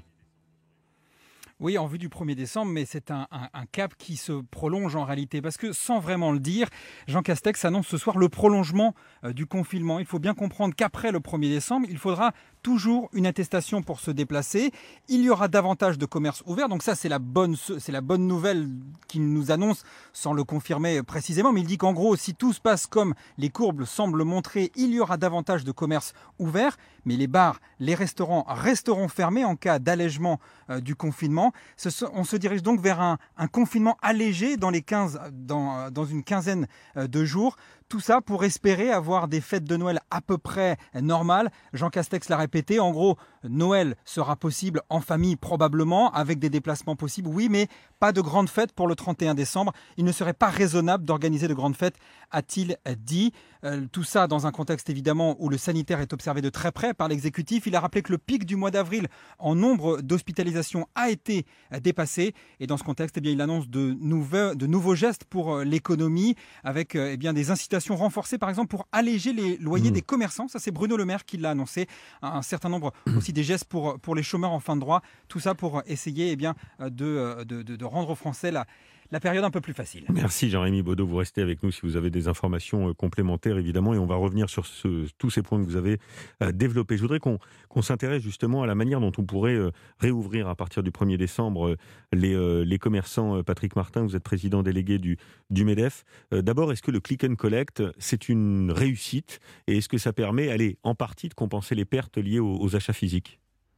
Oui, en vue du premier décembre, mais c'est un, un, un cap qui se prolonge en réalité. Parce que sans vraiment le dire, Jean Castex annonce ce soir le prolongement euh, du confinement. Il faut bien comprendre qu'après le premier décembre, il faudra toujours une attestation pour se déplacer. Il y aura davantage de commerces ouverts. Donc ça, c'est la bonne, c'est la bonne nouvelle qu'il nous annonce sans le confirmer précisément. Mais il dit qu'en gros, si tout se passe comme les courbes semblent montrer, il y aura davantage de commerces ouverts. Mais les bars, les restaurants resteront fermés en cas d'allègement euh, du confinement. Ce, on se dirige donc vers un, un confinement allégé dans, les quinze, dans, dans une quinzaine de jours. Tout ça pour espérer avoir des fêtes de Noël à peu près normales. Jean Castex l'a répété, en gros, Noël sera possible en famille probablement, avec des déplacements possibles, oui, mais pas de grandes fêtes pour le trente et un décembre. Il ne serait pas raisonnable d'organiser de grandes fêtes, a-t-il dit. Euh, tout ça dans un contexte évidemment où le sanitaire est observé de très près par l'exécutif. Il a rappelé que le pic du mois d'avril en nombre d'hospitalisations a été dépassé. Et dans ce contexte, eh bien, il annonce de nouveaux, de nouveaux gestes pour l'économie, avec eh bien, des incitations renforcées, par exemple, pour alléger les loyers mmh. des commerçants. Ça, c'est Bruno Le Maire qui l'a annoncé. Un certain nombre aussi des gestes pour, pour les chômeurs en fin de droit. Tout ça pour essayer eh bien, de, de, de, de rendre aux Français la, la période un peu plus facile. Merci Jean-Rémy Baudot, vous restez avec nous si vous avez des informations complémentaires évidemment et on va revenir sur ce, tous ces points que vous avez euh, développés. Je voudrais qu'on, qu'on s'intéresse justement à la manière dont on pourrait euh, réouvrir à partir du premier décembre euh, les, euh, les commerçants. Euh, Patrick Martin, vous êtes président délégué du, du MEDEF. Euh, d'abord, est-ce que le click and collect, c'est une réussite et est-ce que ça permet, allez, en partie de compenser les pertes liées aux, aux achats physiques ?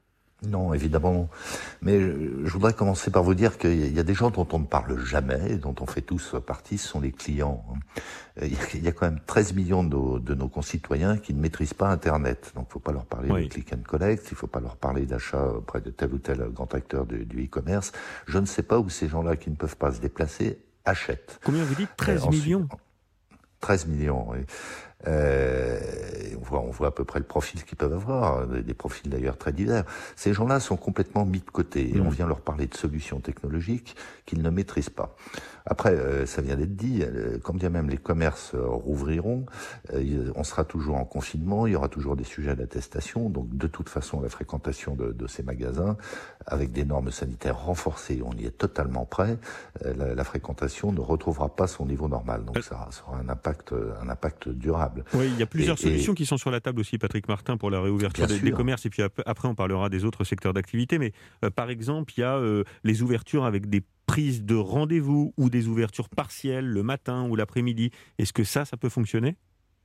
Non, évidemment. Mais je voudrais commencer par vous dire qu'il y a des gens dont on ne parle jamais, dont on fait tous partie, ce sont les clients. Il y a quand même treize millions de nos, de nos concitoyens qui ne maîtrisent pas Internet. Donc il ne faut pas leur parler oui. de click and collect, il ne faut pas leur parler d'achat auprès de tel ou tel grand acteur du, du e-commerce. Je ne sais pas où ces gens-là qui ne peuvent pas se déplacer achètent. Combien vous dites treize millions ? treize millions, oui. Euh, on voit, on voit à peu près le profil qu'ils peuvent avoir, des profils d'ailleurs très divers. Ces gens-là sont complètement mis de côté et mmh. on vient leur parler de solutions technologiques qu'ils ne maîtrisent pas. Après, euh, ça vient d'être dit, euh, quand bien même les commerces euh, rouvriront, euh, on sera toujours en confinement, il y aura toujours des sujets d'attestation, donc de toute façon la fréquentation de, de ces magasins, avec des normes sanitaires renforcées, on y est totalement prêt, euh, la, la fréquentation ne retrouvera pas son niveau normal, donc ça, ça aura un impact, un impact durable. Oui, il y a plusieurs et, solutions et... qui sont sur la table aussi, Patrick Martin, pour la réouverture des, des commerces. Et puis après, on parlera des autres secteurs d'activité. Mais euh, par exemple, il y a euh, les ouvertures avec des prises de rendez-vous ou des ouvertures partielles le matin ou l'après-midi. Est-ce que ça, ça peut fonctionner ?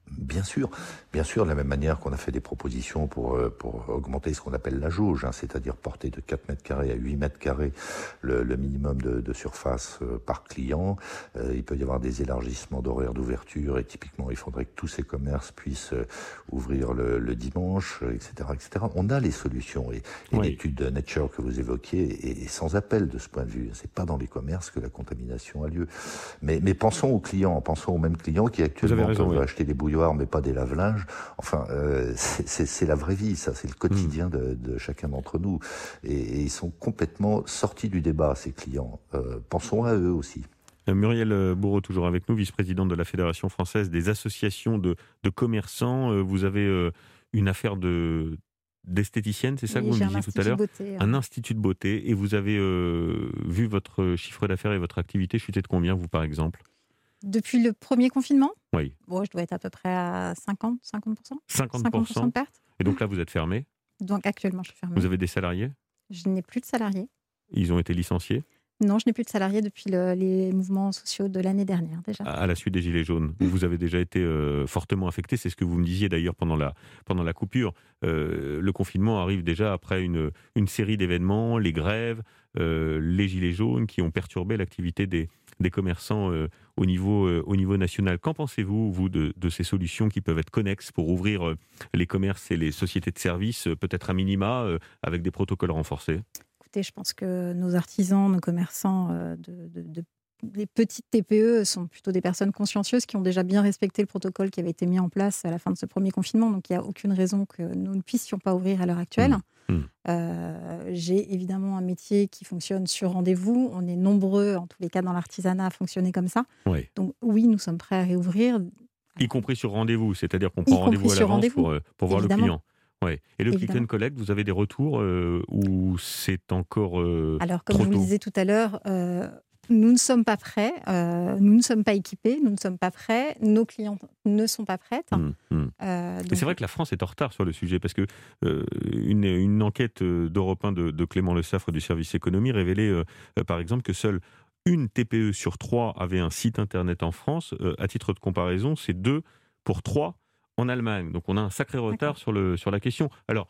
Bien sûr, bien sûr, de la même manière qu'on a fait des propositions pour, pour augmenter ce qu'on appelle la jauge, hein, c'est-à-dire porter de quatre mètres carrés à huit mètres carrés le, le minimum de, de surface par client. Euh, il peut y avoir des élargissements d'horaires d'ouverture et typiquement, il faudrait que tous ces commerces puissent ouvrir le, le dimanche, et cetera, et cetera. On a les solutions et, et oui. L'étude de Nature que vous évoquiez est, est sans appel de ce point de vue. C'est pas dans les commerces que la contamination a lieu. Mais, mais pensons aux clients, pensons aux mêmes clients qui actuellement raison, peuvent oui. acheter des bouilloires mais pas des lave-linges. Enfin, euh, c'est, c'est, c'est la vraie vie, ça. C'est le quotidien de, de chacun d'entre nous. Et, et ils sont complètement sortis du débat, ces clients. Euh, pensons à eux aussi. Muriel Bourreau, toujours avec nous, vice-présidente de la Fédération française des associations de, de commerçants. Vous avez une affaire de... d'esthéticienne, c'est ça oui, que vous me disiez tout à l'heure, beauté, hein. Un institut de beauté, et vous avez euh, vu votre chiffre d'affaires et votre activité chuter de combien, vous, par exemple ? Depuis le premier confinement ? Oui. Bon, je dois être à peu près à cinquante, cinquante pour cent. cinquante pour cent, cinquante pour cent de perte. Et donc là, vous êtes fermé ? Donc actuellement, je suis fermée. Vous avez des salariés ? Je n'ai plus de salariés. Ils ont été licenciés ? Non, je n'ai plus de salariés depuis le, les mouvements sociaux de l'année dernière déjà. À la suite des Gilets jaunes, où vous avez déjà été euh, fortement affecté, c'est ce que vous me disiez d'ailleurs pendant la, pendant la coupure. Euh, le confinement arrive déjà après une, une série d'événements, les grèves, euh, les Gilets jaunes qui ont perturbé l'activité des, des commerçants euh, au, niveau, euh, au niveau national. Qu'en pensez-vous, vous, de, de ces solutions qui peuvent être connexes pour ouvrir euh, les commerces et les sociétés de services, euh, peut-être à minima, euh, avec des protocoles renforcés ? Écoutez, je pense que nos artisans, nos commerçants, euh, de, de, de, les petites T P E sont plutôt des personnes consciencieuses qui ont déjà bien respecté le protocole qui avait été mis en place à la fin de ce premier confinement. Donc, il n'y a aucune raison que nous ne puissions pas ouvrir à l'heure actuelle. Mmh. Mmh. Euh, j'ai évidemment un métier qui fonctionne sur rendez-vous. On est nombreux, en tous les cas dans l'artisanat, à fonctionner comme ça. Oui. Donc, oui, nous sommes prêts à réouvrir. Y compris sur rendez-vous, c'est-à-dire qu'on prend rendez-vous à l'avance rendez-vous. pour, pour voir évidemment. Le client. Ouais. Et le click and collect, vous avez des retours euh, ou c'est encore euh, Alors, comme trop je vous le disais tout à l'heure, euh, nous ne sommes pas prêts, euh, nous ne sommes pas équipés, nous ne sommes pas prêts, nos clients ne sont pas prêtes. Mmh, mmh. Euh, donc... C'est vrai que la France est en retard sur le sujet parce que euh, une, une enquête d'Europe un de, de Clément Le Saffre du service économie révélait euh, par exemple que seule une T P E sur trois avait un site internet en France. Euh, à titre de comparaison, c'est deux pour trois en Allemagne. Donc on a un sacré retard sur, le, sur la question. Alors,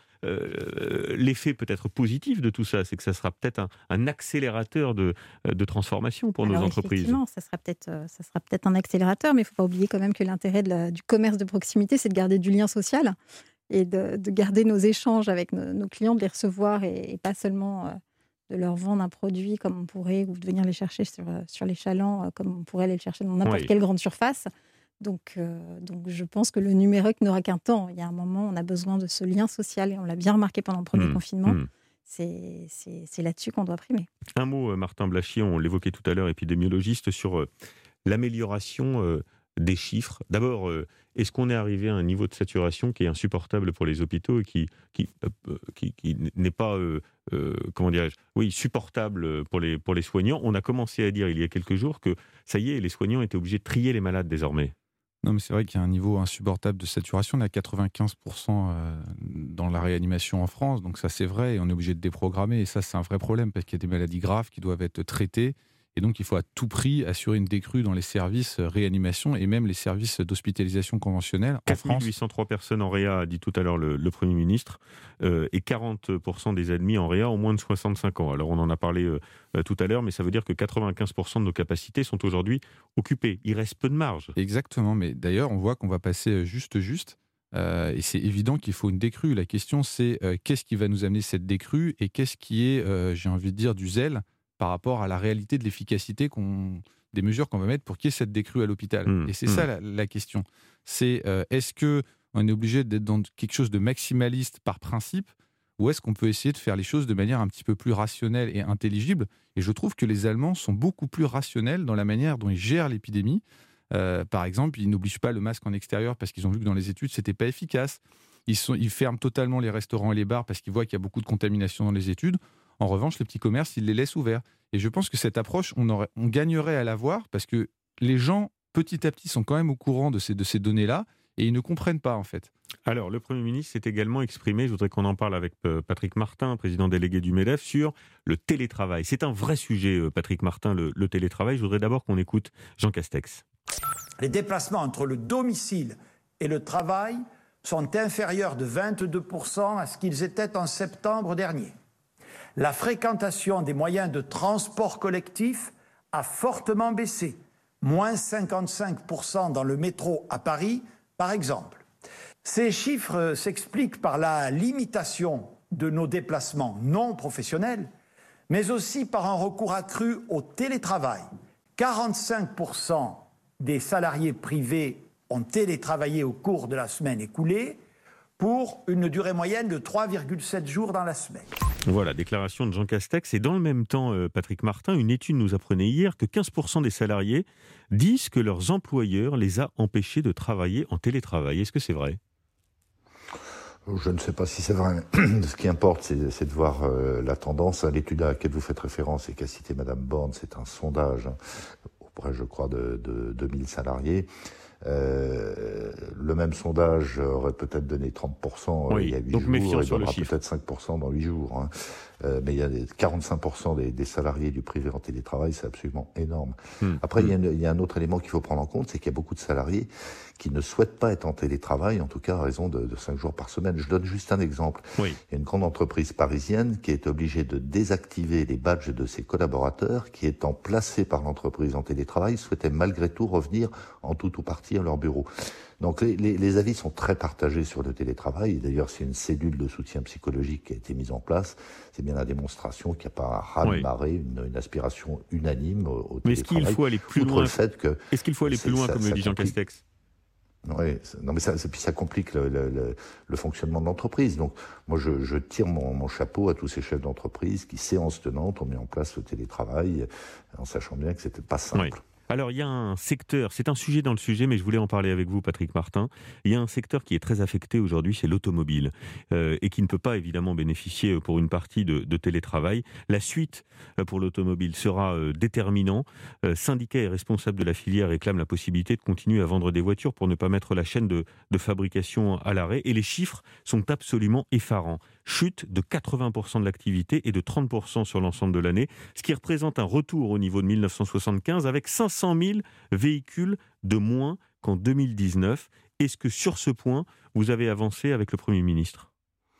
euh, l'effet peut-être positif de tout ça, c'est que ça sera peut-être un, un accélérateur de, de transformation pour Alors, nos entreprises. Effectivement, ça sera peut-être, ça sera peut-être un accélérateur, mais il ne faut pas oublier quand même que l'intérêt de la, du commerce de proximité, c'est de garder du lien social et de, de garder nos échanges avec nos, nos clients, de les recevoir et, et pas seulement euh, de leur vendre un produit comme on pourrait, ou de venir les chercher sur, sur les chalands, euh, comme on pourrait aller le chercher dans n'importe oui. quelle grande surface. Donc, euh, donc, je pense que le numérique n'aura qu'un temps. Il y a un moment, on a besoin de ce lien social et on l'a bien remarqué pendant le premier mmh, confinement. Mmh. C'est, c'est, c'est là-dessus qu'on doit primer. Un mot, Martin Blachier, on l'évoquait tout à l'heure, épidémiologiste, sur euh, l'amélioration euh, des chiffres. D'abord, euh, est-ce qu'on est arrivé à un niveau de saturation qui est insupportable pour les hôpitaux et qui, qui, euh, qui, qui n'est pas, euh, euh, comment dirais-je, oui, supportable pour les, pour les soignants ? On a commencé à dire il y a quelques jours que ça y est, les soignants étaient obligés de trier les malades désormais. Non, mais c'est vrai qu'il y a un niveau insupportable de saturation. On est à quatre-vingt-quinze pour cent dans la réanimation en France, donc ça c'est vrai, et on est obligé de déprogrammer, et ça c'est un vrai problème, parce qu'il y a des maladies graves qui doivent être traitées, et donc il faut à tout prix assurer une décrue dans les services réanimation, et même les services d'hospitalisation conventionnelle en France. quatre mille huit cent trois personnes en réa, a dit tout à l'heure le, le Premier ministre, euh, et quarante pour cent des admis en réa ont moins de soixante-cinq ans. Alors on en a parlé euh, tout à l'heure, mais ça veut dire que quatre-vingt-quinze pour cent de nos capacités sont aujourd'hui occupées. Il reste peu de marge. Exactement, mais d'ailleurs on voit qu'on va passer juste juste, euh, et c'est évident qu'il faut une décrue. La question c'est euh, qu'est-ce qui va nous amener cette décrue, et qu'est-ce qui est, euh, j'ai envie de dire, du zèle par rapport à la réalité de l'efficacité qu'on, des mesures qu'on va mettre pour qu'il y ait cette décrue à l'hôpital. Mmh, et c'est mmh. ça la, la question. C'est euh, est-ce qu'on est obligé d'être dans quelque chose de maximaliste par principe, ou est-ce qu'on peut essayer de faire les choses de manière un petit peu plus rationnelle et intelligible ? Et je trouve que les Allemands sont beaucoup plus rationnels dans la manière dont ils gèrent l'épidémie. Euh, par exemple, ils n'obligent pas le masque en extérieur parce qu'ils ont vu que dans les études, ce n'était pas efficace. Ils, sont, ils ferment totalement les restaurants et les bars parce qu'ils voient qu'il y a beaucoup de contamination dans les études. En revanche, les petits commerces, ils les laissent ouverts. Et je pense que cette approche, on, aurait, on gagnerait à l'avoir parce que les gens, petit à petit, sont quand même au courant de ces, de ces données-là et ils ne comprennent pas, en fait. Alors, le Premier ministre s'est également exprimé, je voudrais qu'on en parle avec Patrick Martin, président délégué du MEDEF, sur le télétravail. C'est un vrai sujet, Patrick Martin, le, le télétravail. Je voudrais d'abord qu'on écoute Jean Castex. Les déplacements entre le domicile et le travail sont inférieurs de vingt-deux pour cent à ce qu'ils étaient en septembre dernier. La fréquentation des moyens de transport collectif a fortement baissé, moins cinquante-cinq pour cent dans le métro à Paris, par exemple. Ces chiffres s'expliquent par la limitation de nos déplacements non professionnels, mais aussi par un recours accru au télétravail. quarante-cinq pour cent des salariés privés ont télétravaillé au cours de la semaine écoulée, pour une durée moyenne de trois virgule sept jours dans la semaine. Voilà, déclaration de Jean Castex. Et dans le même temps, Patrick Martin, une étude nous apprenait hier que quinze pour cent des salariés disent que leurs employeurs les a empêchés de travailler en télétravail. Est-ce que c'est vrai ? Je ne sais pas si c'est vrai. Ce qui importe, c'est, c'est de voir euh, la tendance. L'étude à laquelle vous faites référence et qu'a cité Madame Borne, c'est un sondage hein, auprès, je crois, de, de deux mille salariés. Euh, le même sondage aurait peut-être donné trente pour cent oui, il y a huit donc jours, méfiant et sur le donnera chiffre. peut-être cinq pour cent dans huit jours. Hein. Euh, mais il y a des quarante-cinq pour cent des, des salariés du privé en télétravail, c'est absolument énorme. Mmh. Après, mmh. il, y a une, il y a un autre élément qu'il faut prendre en compte, c'est qu'il y a beaucoup de salariés qui ne souhaitent pas être en télétravail, en tout cas à raison de, de cinq jours par semaine. Je donne juste un exemple. Oui. Il y a une grande entreprise parisienne qui est obligée de désactiver les badges de ses collaborateurs qui, étant placés par l'entreprise en télétravail, souhaitaient malgré tout revenir en tout ou partie à leur bureau. Donc les, les, les avis sont très partagés sur le télétravail. Et d'ailleurs, c'est une cellule de soutien psychologique qui a été mise en place. C'est bien la démonstration qu'il n'y a pas un ras-de-marée, oui. une, une aspiration unanime au, au mais télétravail. Mais est-ce qu'il faut aller plus loin le fait que Est-ce qu'il faut aller plus loin, ça, comme ça le dit Jean complique. Castex ? Oui, non mais ça, puis ça complique le, le, le, le fonctionnement de l'entreprise. Donc moi, je, je tire mon, mon chapeau à tous ces chefs d'entreprise qui, séance tenante, ont mis en place le télétravail en sachant bien que c'était pas simple. Oui. Alors, il y a un secteur, c'est un sujet dans le sujet, mais je voulais en parler avec vous, Patrick Martin. Il y a un secteur qui est très affecté aujourd'hui, c'est l'automobile, euh, et qui ne peut pas évidemment bénéficier pour une partie de, de télétravail. La suite euh, pour l'automobile sera euh, déterminant. Euh, syndicats et responsables de la filière réclament la possibilité de continuer à vendre des voitures pour ne pas mettre la chaîne de, de fabrication à l'arrêt. Et les chiffres sont absolument effarants. Chute de quatre-vingts pour cent de l'activité et de trente pour cent sur l'ensemble de l'année, ce qui représente un retour au niveau de mille neuf cent soixante-quinze avec cinq cent mille véhicules de moins qu'en deux mille dix-neuf. Est-ce que sur ce point, vous avez avancé avec le Premier ministre ?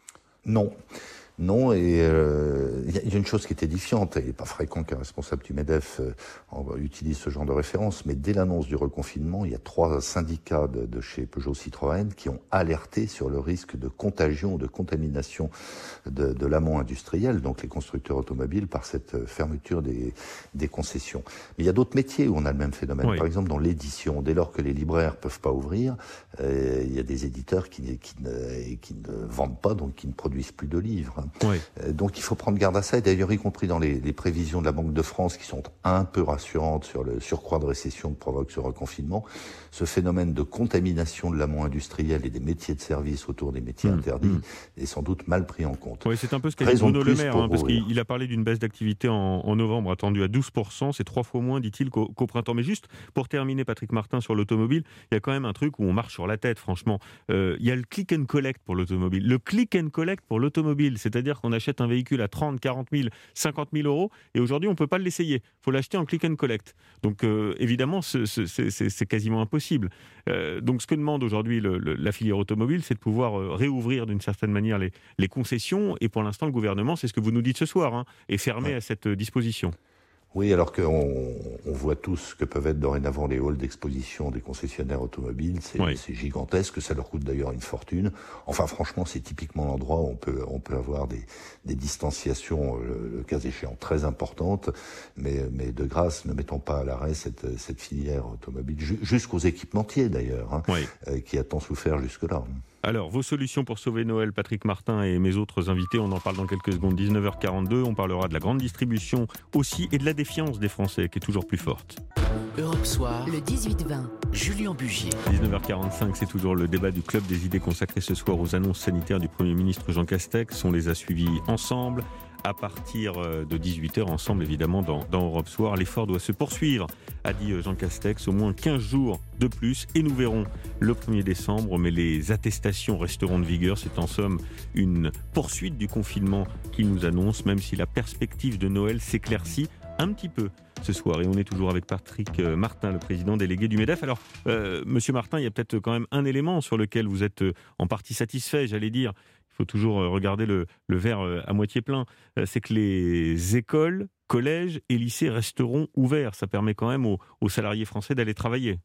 Non. Non, et il euh, y a une chose qui est édifiante, et il n'est pas fréquent qu'un responsable du MEDEF euh, utilise ce genre de référence, mais dès l'annonce du reconfinement, il y a trois syndicats de, de chez Peugeot Citroën qui ont alerté sur le risque de contagion, de contamination de, de l'amont industriel, donc les constructeurs automobiles, par cette fermeture des, des concessions. Mais il y a d'autres métiers où on a le même phénomène. Oui. Par exemple, dans l'édition, dès lors que les libraires ne peuvent pas ouvrir, euh, il y a des éditeurs qui, qui, ne, qui ne vendent pas, donc qui ne produisent plus de livres. Oui. Donc il faut prendre garde à ça, et d'ailleurs y compris dans les, les prévisions de la Banque de France qui sont un peu rassurantes sur le surcroît de récession que provoque ce reconfinement, ce phénomène de contamination de l'amont industriel et des métiers de service autour des métiers mmh, interdits mmh. est sans doute mal pris en compte. Oui, c'est un peu ce qu'a dit Bruno Le Maire, hein, parce qu'il a parlé d'une baisse d'activité en, en novembre attendue à douze pour cent, c'est trois fois moins, dit-il, qu'au, qu'au printemps. Mais juste pour terminer, Patrick Martin, sur l'automobile, il y a quand même un truc où on marche sur la tête, franchement. Euh, il y a le click and collect pour l'automobile. Le click and collect pour l'automobile, c'est-à-dire qu'on achète un véhicule à trente, quarante mille, cinquante mille euros, et aujourd'hui on ne peut pas l'essayer. Il faut l'acheter en click and collect. Donc euh, évidemment, c'est, c'est, c'est, c'est quasiment impossible. Euh, donc ce que demande aujourd'hui le, le, la filière automobile, c'est de pouvoir euh, réouvrir d'une certaine manière les, les concessions, et pour l'instant le gouvernement, c'est ce que vous nous dites ce soir, hein, est fermé ouais. à cette disposition. Oui, alors qu'on on voit tous ce que peuvent être dorénavant les halls d'exposition des concessionnaires automobiles, c'est, oui. c'est gigantesque, ça leur coûte d'ailleurs une fortune. Enfin, franchement, c'est typiquement l'endroit où on peut, on peut avoir des, des distanciations, le, le cas échéant, très importantes, mais, mais de grâce, ne mettons pas à l'arrêt cette, cette filière automobile, jusqu'aux équipementiers d'ailleurs, hein, oui. euh, qui a tant souffert jusque-là. Alors, vos solutions pour sauver Noël, Patrick Martin et mes autres invités, on en parle dans quelques secondes, dix-neuf heures quarante-deux. On parlera de la grande distribution aussi et de la défiance des Français qui est toujours plus forte. Europe Soir, le dix-huit vingt, Julien Bugier. dix-neuf heures quarante-cinq, c'est toujours le débat du Club des idées consacré ce soir aux annonces sanitaires du Premier ministre Jean Castex. On les a suivis ensemble. À partir de dix-huit heures, ensemble évidemment dans, dans Europe Soir. L'effort doit se poursuivre, a dit Jean Castex, au moins quinze jours de plus, et nous verrons le premier décembre, mais les attestations resteront de vigueur. C'est en somme une poursuite du confinement qu'il nous annonce, même si la perspective de Noël s'éclaircit un petit peu ce soir. Et on est toujours avec Patrick Martin, le président délégué du MEDEF. Alors, euh, Monsieur Martin, il y a peut-être quand même un élément sur lequel vous êtes en partie satisfait, j'allais dire. Il faut toujours regarder le, le verre à moitié plein. C'est que les écoles, collèges et lycées resteront ouverts. Ça permet quand même aux, aux salariés français d'aller travailler.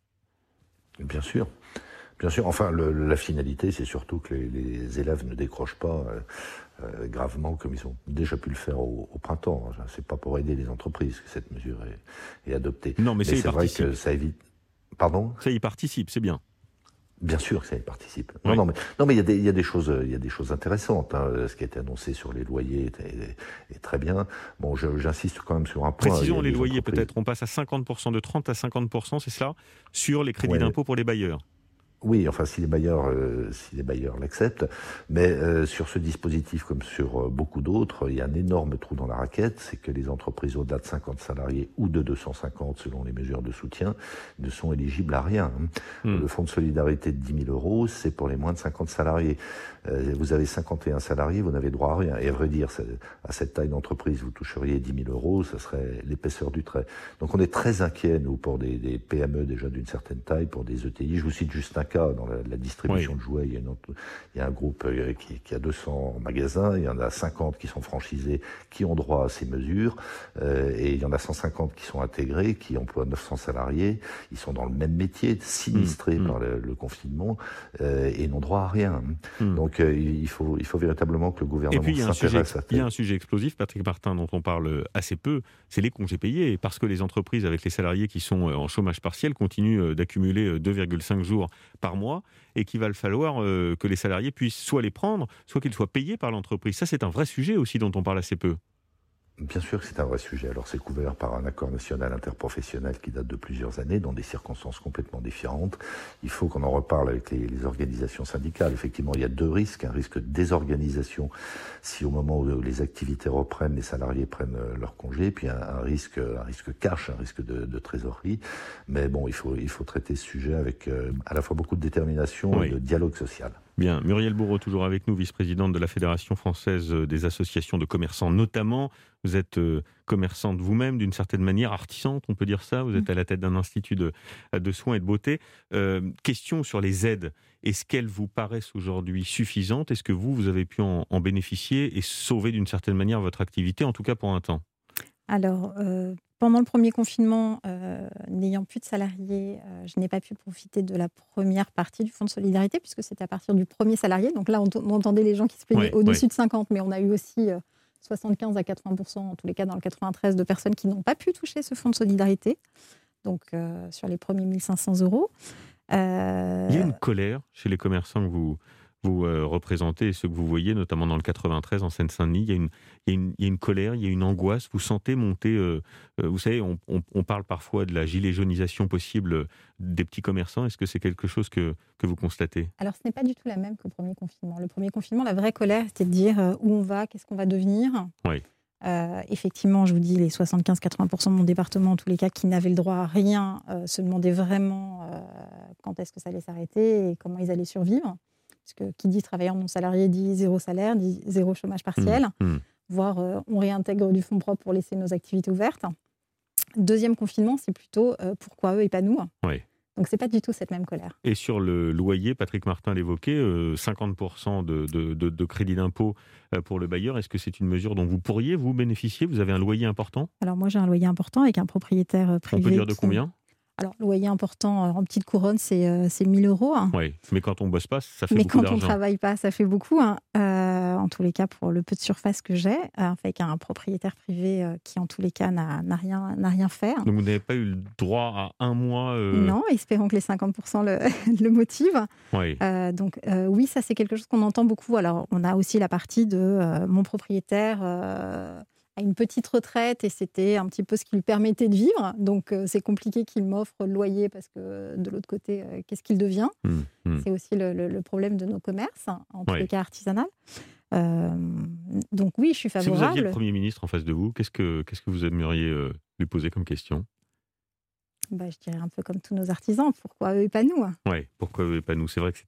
Bien sûr. Bien sûr, enfin, le, la finalité, c'est surtout que les, les élèves ne décrochent pas euh, euh, gravement comme ils ont déjà pu le faire au, au printemps. C'est pas pour aider les entreprises que cette mesure est, est adoptée. Non, mais, mais c'est vrai que ça évite. Pardon ? Ça y participe, c'est bien. Bien sûr que ça y participe. Oui. Non, non, mais non, mais il y a des, il y a des choses, il y a des choses intéressantes. Hein. Ce qui a été annoncé sur les loyers est, est, est très bien. Bon, je, j'insiste quand même sur un point. Précisons les loyers, entreprises... peut-être. On passe à cinquante pour cent, de trente à cinquante pour cent, c'est cela, sur les crédits ouais. d'impôt pour les bailleurs. Oui, enfin, si les bailleurs, euh, si les bailleurs l'acceptent, mais euh, sur ce dispositif comme sur euh, beaucoup d'autres, il y a un énorme trou dans la raquette, c'est que les entreprises au-delà de cinquante salariés ou de deux cent cinquante selon les mesures de soutien ne sont éligibles à rien. Mmh. Le fonds de solidarité de dix mille euros, c'est pour les moins de cinquante salariés. Euh, vous avez cinquante et un salariés, vous n'avez droit à rien. Et à vrai dire, à cette taille d'entreprise, vous toucheriez dix mille euros, ça serait l'épaisseur du trait. Donc on est très inquiets, nous, pour des, des P M E déjà d'une certaine taille, pour des E T I. Je vous cite juste un dans la, la distribution oui. de jouets, il y a, une autre, il y a un groupe euh, qui, qui a deux cents magasins, il y en a cinquante qui sont franchisés, qui ont droit à ces mesures, euh, et il y en a cent cinquante qui sont intégrés, qui emploient neuf cents salariés, ils sont dans le même métier, sinistrés mmh. par le, le confinement, euh, et n'ont droit à rien. Mmh. Donc euh, il, faut, il faut véritablement que le gouvernement et puis, s'intéresse à ça. Il y a un sujet explosif, Patrick Martin, dont on parle assez peu, c'est les congés payés, parce que les entreprises avec les salariés qui sont en chômage partiel continuent d'accumuler deux virgule cinq jours par mois et qu'il va falloir euh, que les salariés puissent soit les prendre, soit qu'ils soient payés par l'entreprise. Ça, c'est un vrai sujet aussi dont on parle assez peu. Bien sûr que c'est un vrai sujet. Alors c'est couvert par un accord national interprofessionnel qui date de plusieurs années, dans des circonstances complètement différentes. Il faut qu'on en reparle avec les, les organisations syndicales. Effectivement, il y a deux risques. Un risque de désorganisation si au moment où les activités reprennent, les salariés prennent leur congé, puis un, un risque, un risque cash, un risque de, de trésorerie. Mais bon, il faut, il faut traiter ce sujet avec euh, à la fois beaucoup de détermination oui. et de dialogue social. Bien, Muriel Bourreau, toujours avec nous, vice-présidente de la Fédération française des associations de commerçants notamment. Vous êtes euh, commerçante vous-même, d'une certaine manière, artisante, on peut dire ça. Vous êtes à la tête d'un institut de, de soins et de beauté. Euh, question sur les aides. Est-ce qu'elles vous paraissent aujourd'hui suffisantes ? Est-ce que vous, vous avez pu en, en bénéficier et sauver d'une certaine manière votre activité, en tout cas pour un temps ? Alors, euh, pendant le premier confinement, euh, n'ayant plus de salariés, euh, je n'ai pas pu profiter de la première partie du fonds de solidarité, puisque c'était à partir du premier salarié. Donc là, on, on entendait les gens qui se plaignaient ouais, au-dessus ouais. de cinquante, mais on a eu aussi euh, soixante-quinze à quatre-vingts pour cent, en tous les cas dans le quatre-vingt-treize, de personnes qui n'ont pas pu toucher ce fonds de solidarité, donc euh, sur les premiers mille cinq cents euros. Euh... Il y a une colère chez les commerçants que vous... vous euh, représentez, ceux que vous voyez, notamment dans le quatre-vingt-treize, en Seine-Saint-Denis, il y a une, il y a une, il y a une colère, il y a une angoisse. Vous sentez monter, euh, euh, vous savez, on, on, on parle parfois de la gilet jaunisation possible des petits commerçants. Est-ce que c'est quelque chose que, que vous constatez ? Alors, ce n'est pas du tout la même que le premier confinement. Le premier confinement, la vraie colère, c'était de dire euh, où on va, qu'est-ce qu'on va devenir. Oui. Euh, effectivement, je vous dis, les soixante-quinze à quatre-vingts pour cent de mon département, en tous les cas, qui n'avaient le droit à rien, euh, se demandaient vraiment euh, quand est-ce que ça allait s'arrêter et comment ils allaient survivre. Parce que qui dit travailleur non salarié dit zéro salaire, dit zéro chômage partiel, mmh, mmh. voire euh, on réintègre du fonds propre pour laisser nos activités ouvertes. Deuxième confinement, c'est plutôt euh, pourquoi eux et pas nous. Oui. Donc c'est pas du tout cette même colère. Et sur le loyer, Patrick Martin l'évoquait, euh, cinquante pour cent de, de, de, de crédit d'impôt euh, pour le bailleur. Est-ce que c'est une mesure dont vous pourriez vous bénéficier ? Vous avez un loyer important ? Alors moi j'ai un loyer important avec un propriétaire privé. On peut dire de qui... combien ? Alors, le loyer important en petite couronne, c'est, euh, c'est mille euros. Hein. Oui, mais quand on ne bosse pas, ça fait mais beaucoup d'argent. Mais quand on ne travaille pas, ça fait beaucoup. Hein. Euh, en tous les cas, pour le peu de surface que j'ai, euh, avec un propriétaire privé euh, qui, en tous les cas, n'a, n'a, rien, n'a rien fait. Donc, vous n'avez pas eu le droit à un mois euh... Non, espérons que les cinquante pour cent le, le motivent. Oui. Euh, donc, euh, oui, ça, c'est quelque chose qu'on entend beaucoup. Alors, on a aussi la partie de euh, mon propriétaire... Euh, à une petite retraite et c'était un petit peu ce qui lui permettait de vivre. Donc, euh, c'est compliqué qu'il m'offre le loyer parce que de l'autre côté, euh, qu'est-ce qu'il devient ? mmh, mmh. C'est aussi le, le, le problème de nos commerces, en tous oui. les cas artisanales. Euh, donc oui, je suis favorable. Si vous aviez le Premier ministre en face de vous, qu'est-ce que, qu'est-ce que vous aimeriez euh, lui poser comme question ? Bah, je dirais un peu comme tous nos artisans, pourquoi eux et pas nous ? Oui, pourquoi eux et pas nous ? C'est vrai que c'est un,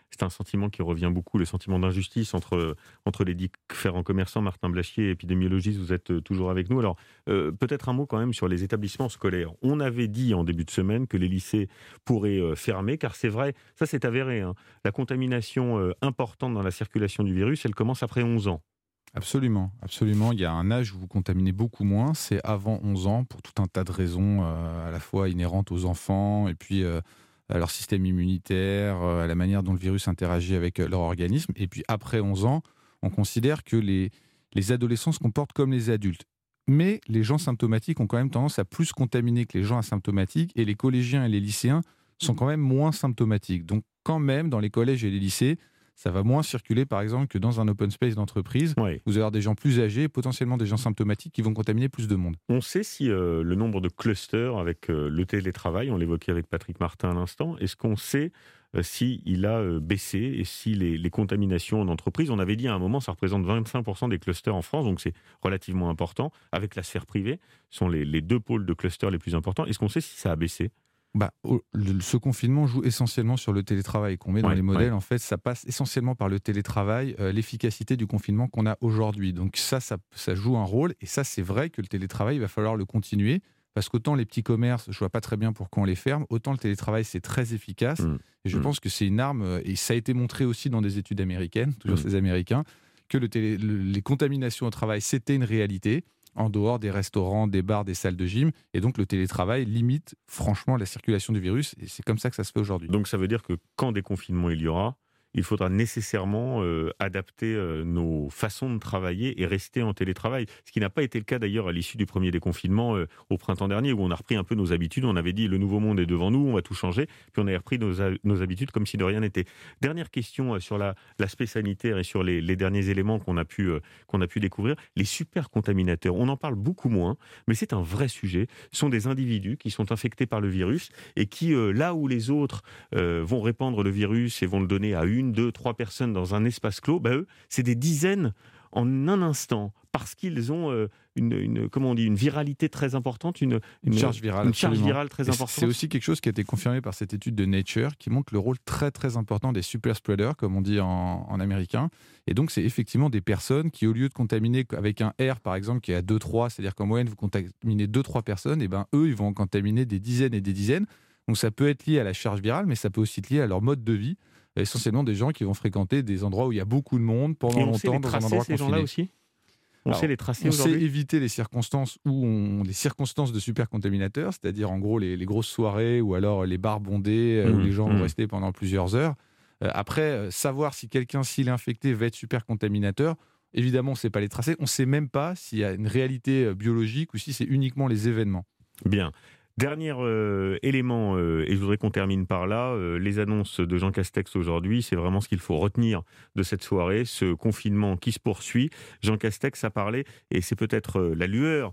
C'est un sentiment qui revient beaucoup, le sentiment d'injustice entre, entre les différents commerçants. Martin Blachier, épidémiologiste, vous êtes toujours avec nous. Alors, euh, peut-être un mot quand même sur les établissements scolaires. On avait dit en début de semaine que les lycées pourraient euh, fermer, car c'est vrai, ça c'est avéré, hein, la contamination euh, importante dans la circulation du virus, elle commence après onze ans. Absolument, absolument. Il y a un âge où vous contaminez beaucoup moins, c'est avant onze ans, pour tout un tas de raisons, euh, à la fois inhérentes aux enfants, et puis euh, à leur système immunitaire, euh, à la manière dont le virus interagit avec leur organisme. Et puis après onze ans, on considère que les, les adolescents se comportent comme les adultes. Mais les gens symptomatiques ont quand même tendance à plus contaminer que les gens asymptomatiques, et les collégiens et les lycéens sont quand même moins symptomatiques. Donc quand même, dans les collèges et les lycées, ça va moins circuler, par exemple, que dans un open space d'entreprise. Oui. Vous allez avoir des gens plus âgés, potentiellement des gens symptomatiques qui vont contaminer plus de monde. On sait si euh, le nombre de clusters avec euh, le télétravail, on l'évoquait avec Patrick Martin à l'instant, est-ce qu'on sait euh, s'il a euh, baissé et si les, les contaminations en entreprise, on avait dit à un moment, ça représente vingt-cinq pour cent des clusters en France, donc c'est relativement important, avec la sphère privée, ce sont les, les deux pôles de clusters les plus importants. Est-ce qu'on sait si ça a baissé ? Bah, le, ce confinement joue essentiellement sur le télétravail qu'on met dans ouais, les modèles. Ouais. En fait, ça passe essentiellement par le télétravail, euh, l'efficacité du confinement qu'on a aujourd'hui. Donc ça, ça, ça joue un rôle. Et ça, c'est vrai que le télétravail, il va falloir le continuer. Parce qu'autant les petits commerces, je ne vois pas très bien pourquoi on les ferme, autant le télétravail, c'est très efficace. Mmh. Et je mmh. pense que c'est une arme, et ça a été montré aussi dans des études américaines, toujours mmh. ces Américains, que le télé, le, les contaminations au travail, c'était une réalité, en dehors des restaurants, des bars, des salles de gym. Et donc, le télétravail limite franchement la circulation du virus. Et c'est comme ça que ça se fait aujourd'hui. Donc, ça veut dire que quand déconfinement il y aura, il faudra nécessairement euh, adapter euh, nos façons de travailler et rester en télétravail. Ce qui n'a pas été le cas d'ailleurs à l'issue du premier déconfinement euh, au printemps dernier, où on a repris un peu nos habitudes. On avait dit le nouveau monde est devant nous, on va tout changer. Puis on a repris nos, nos habitudes comme si de rien n'était. Dernière question euh, sur la, l'aspect sanitaire et sur les, les derniers éléments qu'on a, pu, euh, qu'on a pu découvrir. Les super contaminateurs, on en parle beaucoup moins, mais c'est un vrai sujet. Ce sont des individus qui sont infectés par le virus et qui, euh, là où les autres euh, vont répandre le virus et vont le donner à une, deux, trois personnes dans un espace clos, bah eux, c'est des dizaines en un instant, parce qu'ils ont euh, une, une, comment on dit, une viralité très importante, une, une, une charge virale, une charge virale très et importante. C'est aussi quelque chose qui a été confirmé par cette étude de Nature, qui montre le rôle très très important des super spreaders, comme on dit en, en américain. Et donc, c'est effectivement des personnes qui, au lieu de contaminer avec un R, par exemple, qui est à deux trois, c'est-à-dire qu'en moyenne, vous contaminez deux trois personnes, et ben eux, ils vont en contaminer des dizaines et des dizaines. Donc, ça peut être lié à la charge virale, mais ça peut aussi être lié à leur mode de vie. Essentiellement des gens qui vont fréquenter des endroits où il y a beaucoup de monde pendant longtemps dans un endroit ces gens-là aussi. On Alors, sait les tracer on aujourd'hui. sait éviter les circonstances où on, les circonstances de super contaminateurs, c'est-à-dire en gros les, les grosses soirées ou alors les bars bondés mmh, où les gens mmh. vont rester pendant plusieurs heures. Euh, après, euh, savoir si quelqu'un, s'il est infecté, va être super contaminateur, évidemment, on ne sait pas les tracer. On ne sait même pas s'il y a une réalité biologique ou si c'est uniquement les événements. Bien. Dernier euh, élément, euh, et je voudrais qu'on termine par là, euh, les annonces de Jean Castex aujourd'hui, c'est vraiment ce qu'il faut retenir de cette soirée, ce confinement qui se poursuit. Jean Castex a parlé, et c'est peut-être euh, la lueur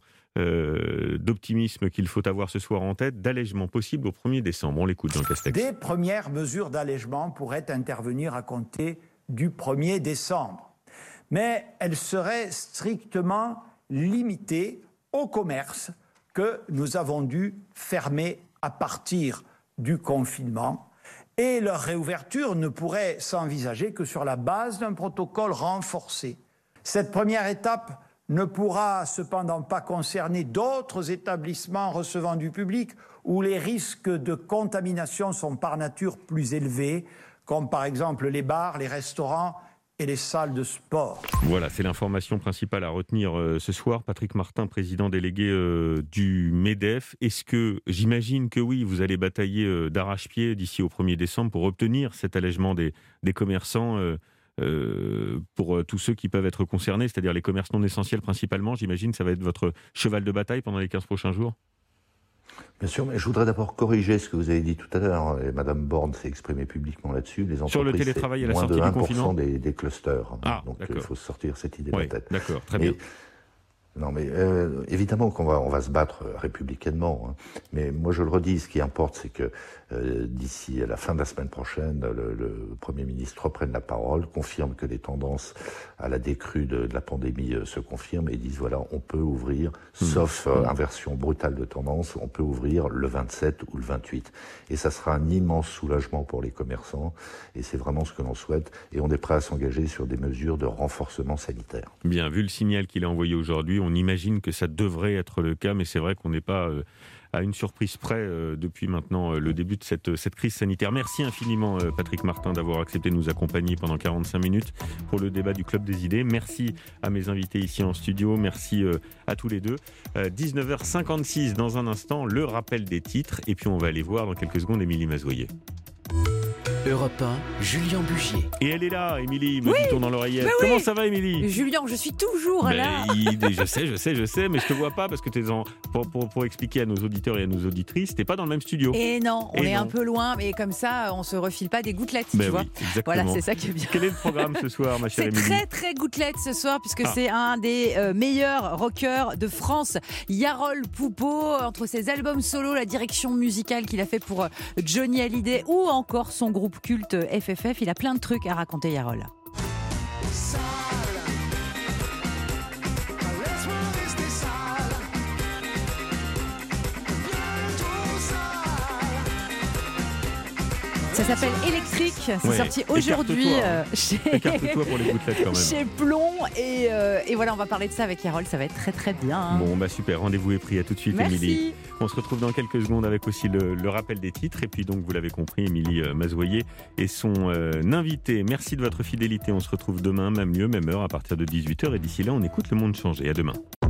euh, d'optimisme qu'il faut avoir ce soir en tête, d'allègement possible au premier décembre. On l'écoute, Jean Castex. Des premières mesures d'allègement pourraient intervenir à compter du premier décembre, mais elles seraient strictement limitées au commerce que nous avons dû fermer à partir du confinement, et leur réouverture ne pourrait s'envisager que sur la base d'un protocole renforcé. Cette première étape ne pourra cependant pas concerner d'autres établissements recevant du public où les risques de contamination sont par nature plus élevés, comme par exemple les bars, les restaurants et les salles de sport. Voilà, c'est l'information principale à retenir euh, ce soir. Patrick Martin, président délégué euh, du MEDEF. Est-ce que, j'imagine que oui, vous allez batailler euh, d'arrache-pied d'ici au premier décembre pour obtenir cet allègement des, des commerçants euh, euh, pour euh, tous ceux qui peuvent être concernés, c'est-à-dire les commerces non essentiels principalement. J'imagine que ça va être votre cheval de bataille pendant les quinze prochains jours. Bien sûr, mais je voudrais d'abord corriger ce que vous avez dit tout à l'heure. Et Madame Borne s'est exprimée publiquement là-dessus. Les entreprises, sur le télétravail à la moins sortie de du confinement des, des clusters. Ah, Donc d'accord. il faut sortir cette idée oui, de la tête. D'accord, très mais, bien. Non, mais euh, évidemment qu'on va, on va se battre républicainement. Hein. Mais moi, je le redis, ce qui importe, c'est que euh, d'ici à la fin de la semaine prochaine, le, le Premier ministre reprenne la parole, confirme que les tendances à la décrue de, de la pandémie euh, se confirment et dise, voilà, on peut ouvrir, mmh. sauf euh, inversion brutale de tendance, on peut ouvrir le vingt-sept ou le vingt-huit. Et ça sera un immense soulagement pour les commerçants. Et c'est vraiment ce que l'on souhaite. Et on est prêt à s'engager sur des mesures de renforcement sanitaire. Bien, vu le signal qu'il a envoyé aujourd'hui, on imagine que ça devrait être le cas, mais c'est vrai qu'on n'est pas euh, à une surprise près euh, depuis maintenant euh, le début de cette, cette crise sanitaire. Merci infiniment euh, Patrick Martin d'avoir accepté de nous accompagner pendant quarante-cinq minutes pour le débat du Club des idées. Merci à mes invités ici en studio, merci euh, à tous les deux. Euh, dix-neuf heures cinquante-six dans un instant, le rappel des titres, et puis on va aller voir dans quelques secondes Émilie Mazoyer. Europe un, Julien Bugier. Et elle est là, Émilie, me oui, dit-on dans l'oreillette. Oui. Comment ça va, Émilie? Julien, je suis toujours mais là. Il, je sais, je sais, je sais, mais je te vois pas parce que t'es en, pour, pour, pour expliquer à nos auditeurs et à nos auditrices, t'es pas dans le même studio. Et non, on et est non. un peu loin, mais comme ça, on se refile pas des gouttelettes, ben tu oui, vois. Exactement. Voilà, c'est ça qui est bien. Quel est le programme ce soir, ma chère C'est Émilie? très très gouttelette ce soir, puisque ah. c'est un des euh, meilleurs rockers de France, Yarol Poupeau, entre ses albums solo, la direction musicale qu'il a fait pour euh, Johnny Hallyday ou encore son groupe culte F F F. Il a plein de trucs à raconter, Yarol. Ça s'appelle Électrique, c'est ouais. sorti aujourd'hui euh, chez... Écarte-toi pour les gouttelettes quand même. chez Plomb. Et, euh, et voilà, on va parler de ça avec Yarol, ça va être très très bien. Bon, bah super, rendez-vous est pris, à tout de suite, Merci. Émilie. On se retrouve dans quelques secondes avec aussi le, le rappel des titres. Et puis donc, vous l'avez compris, Émilie Mazoyer et son euh, invité. Merci de votre fidélité, on se retrouve demain, même lieu, même heure, à partir de dix-huit heures. Et d'ici là, on écoute Le Monde changer. À demain.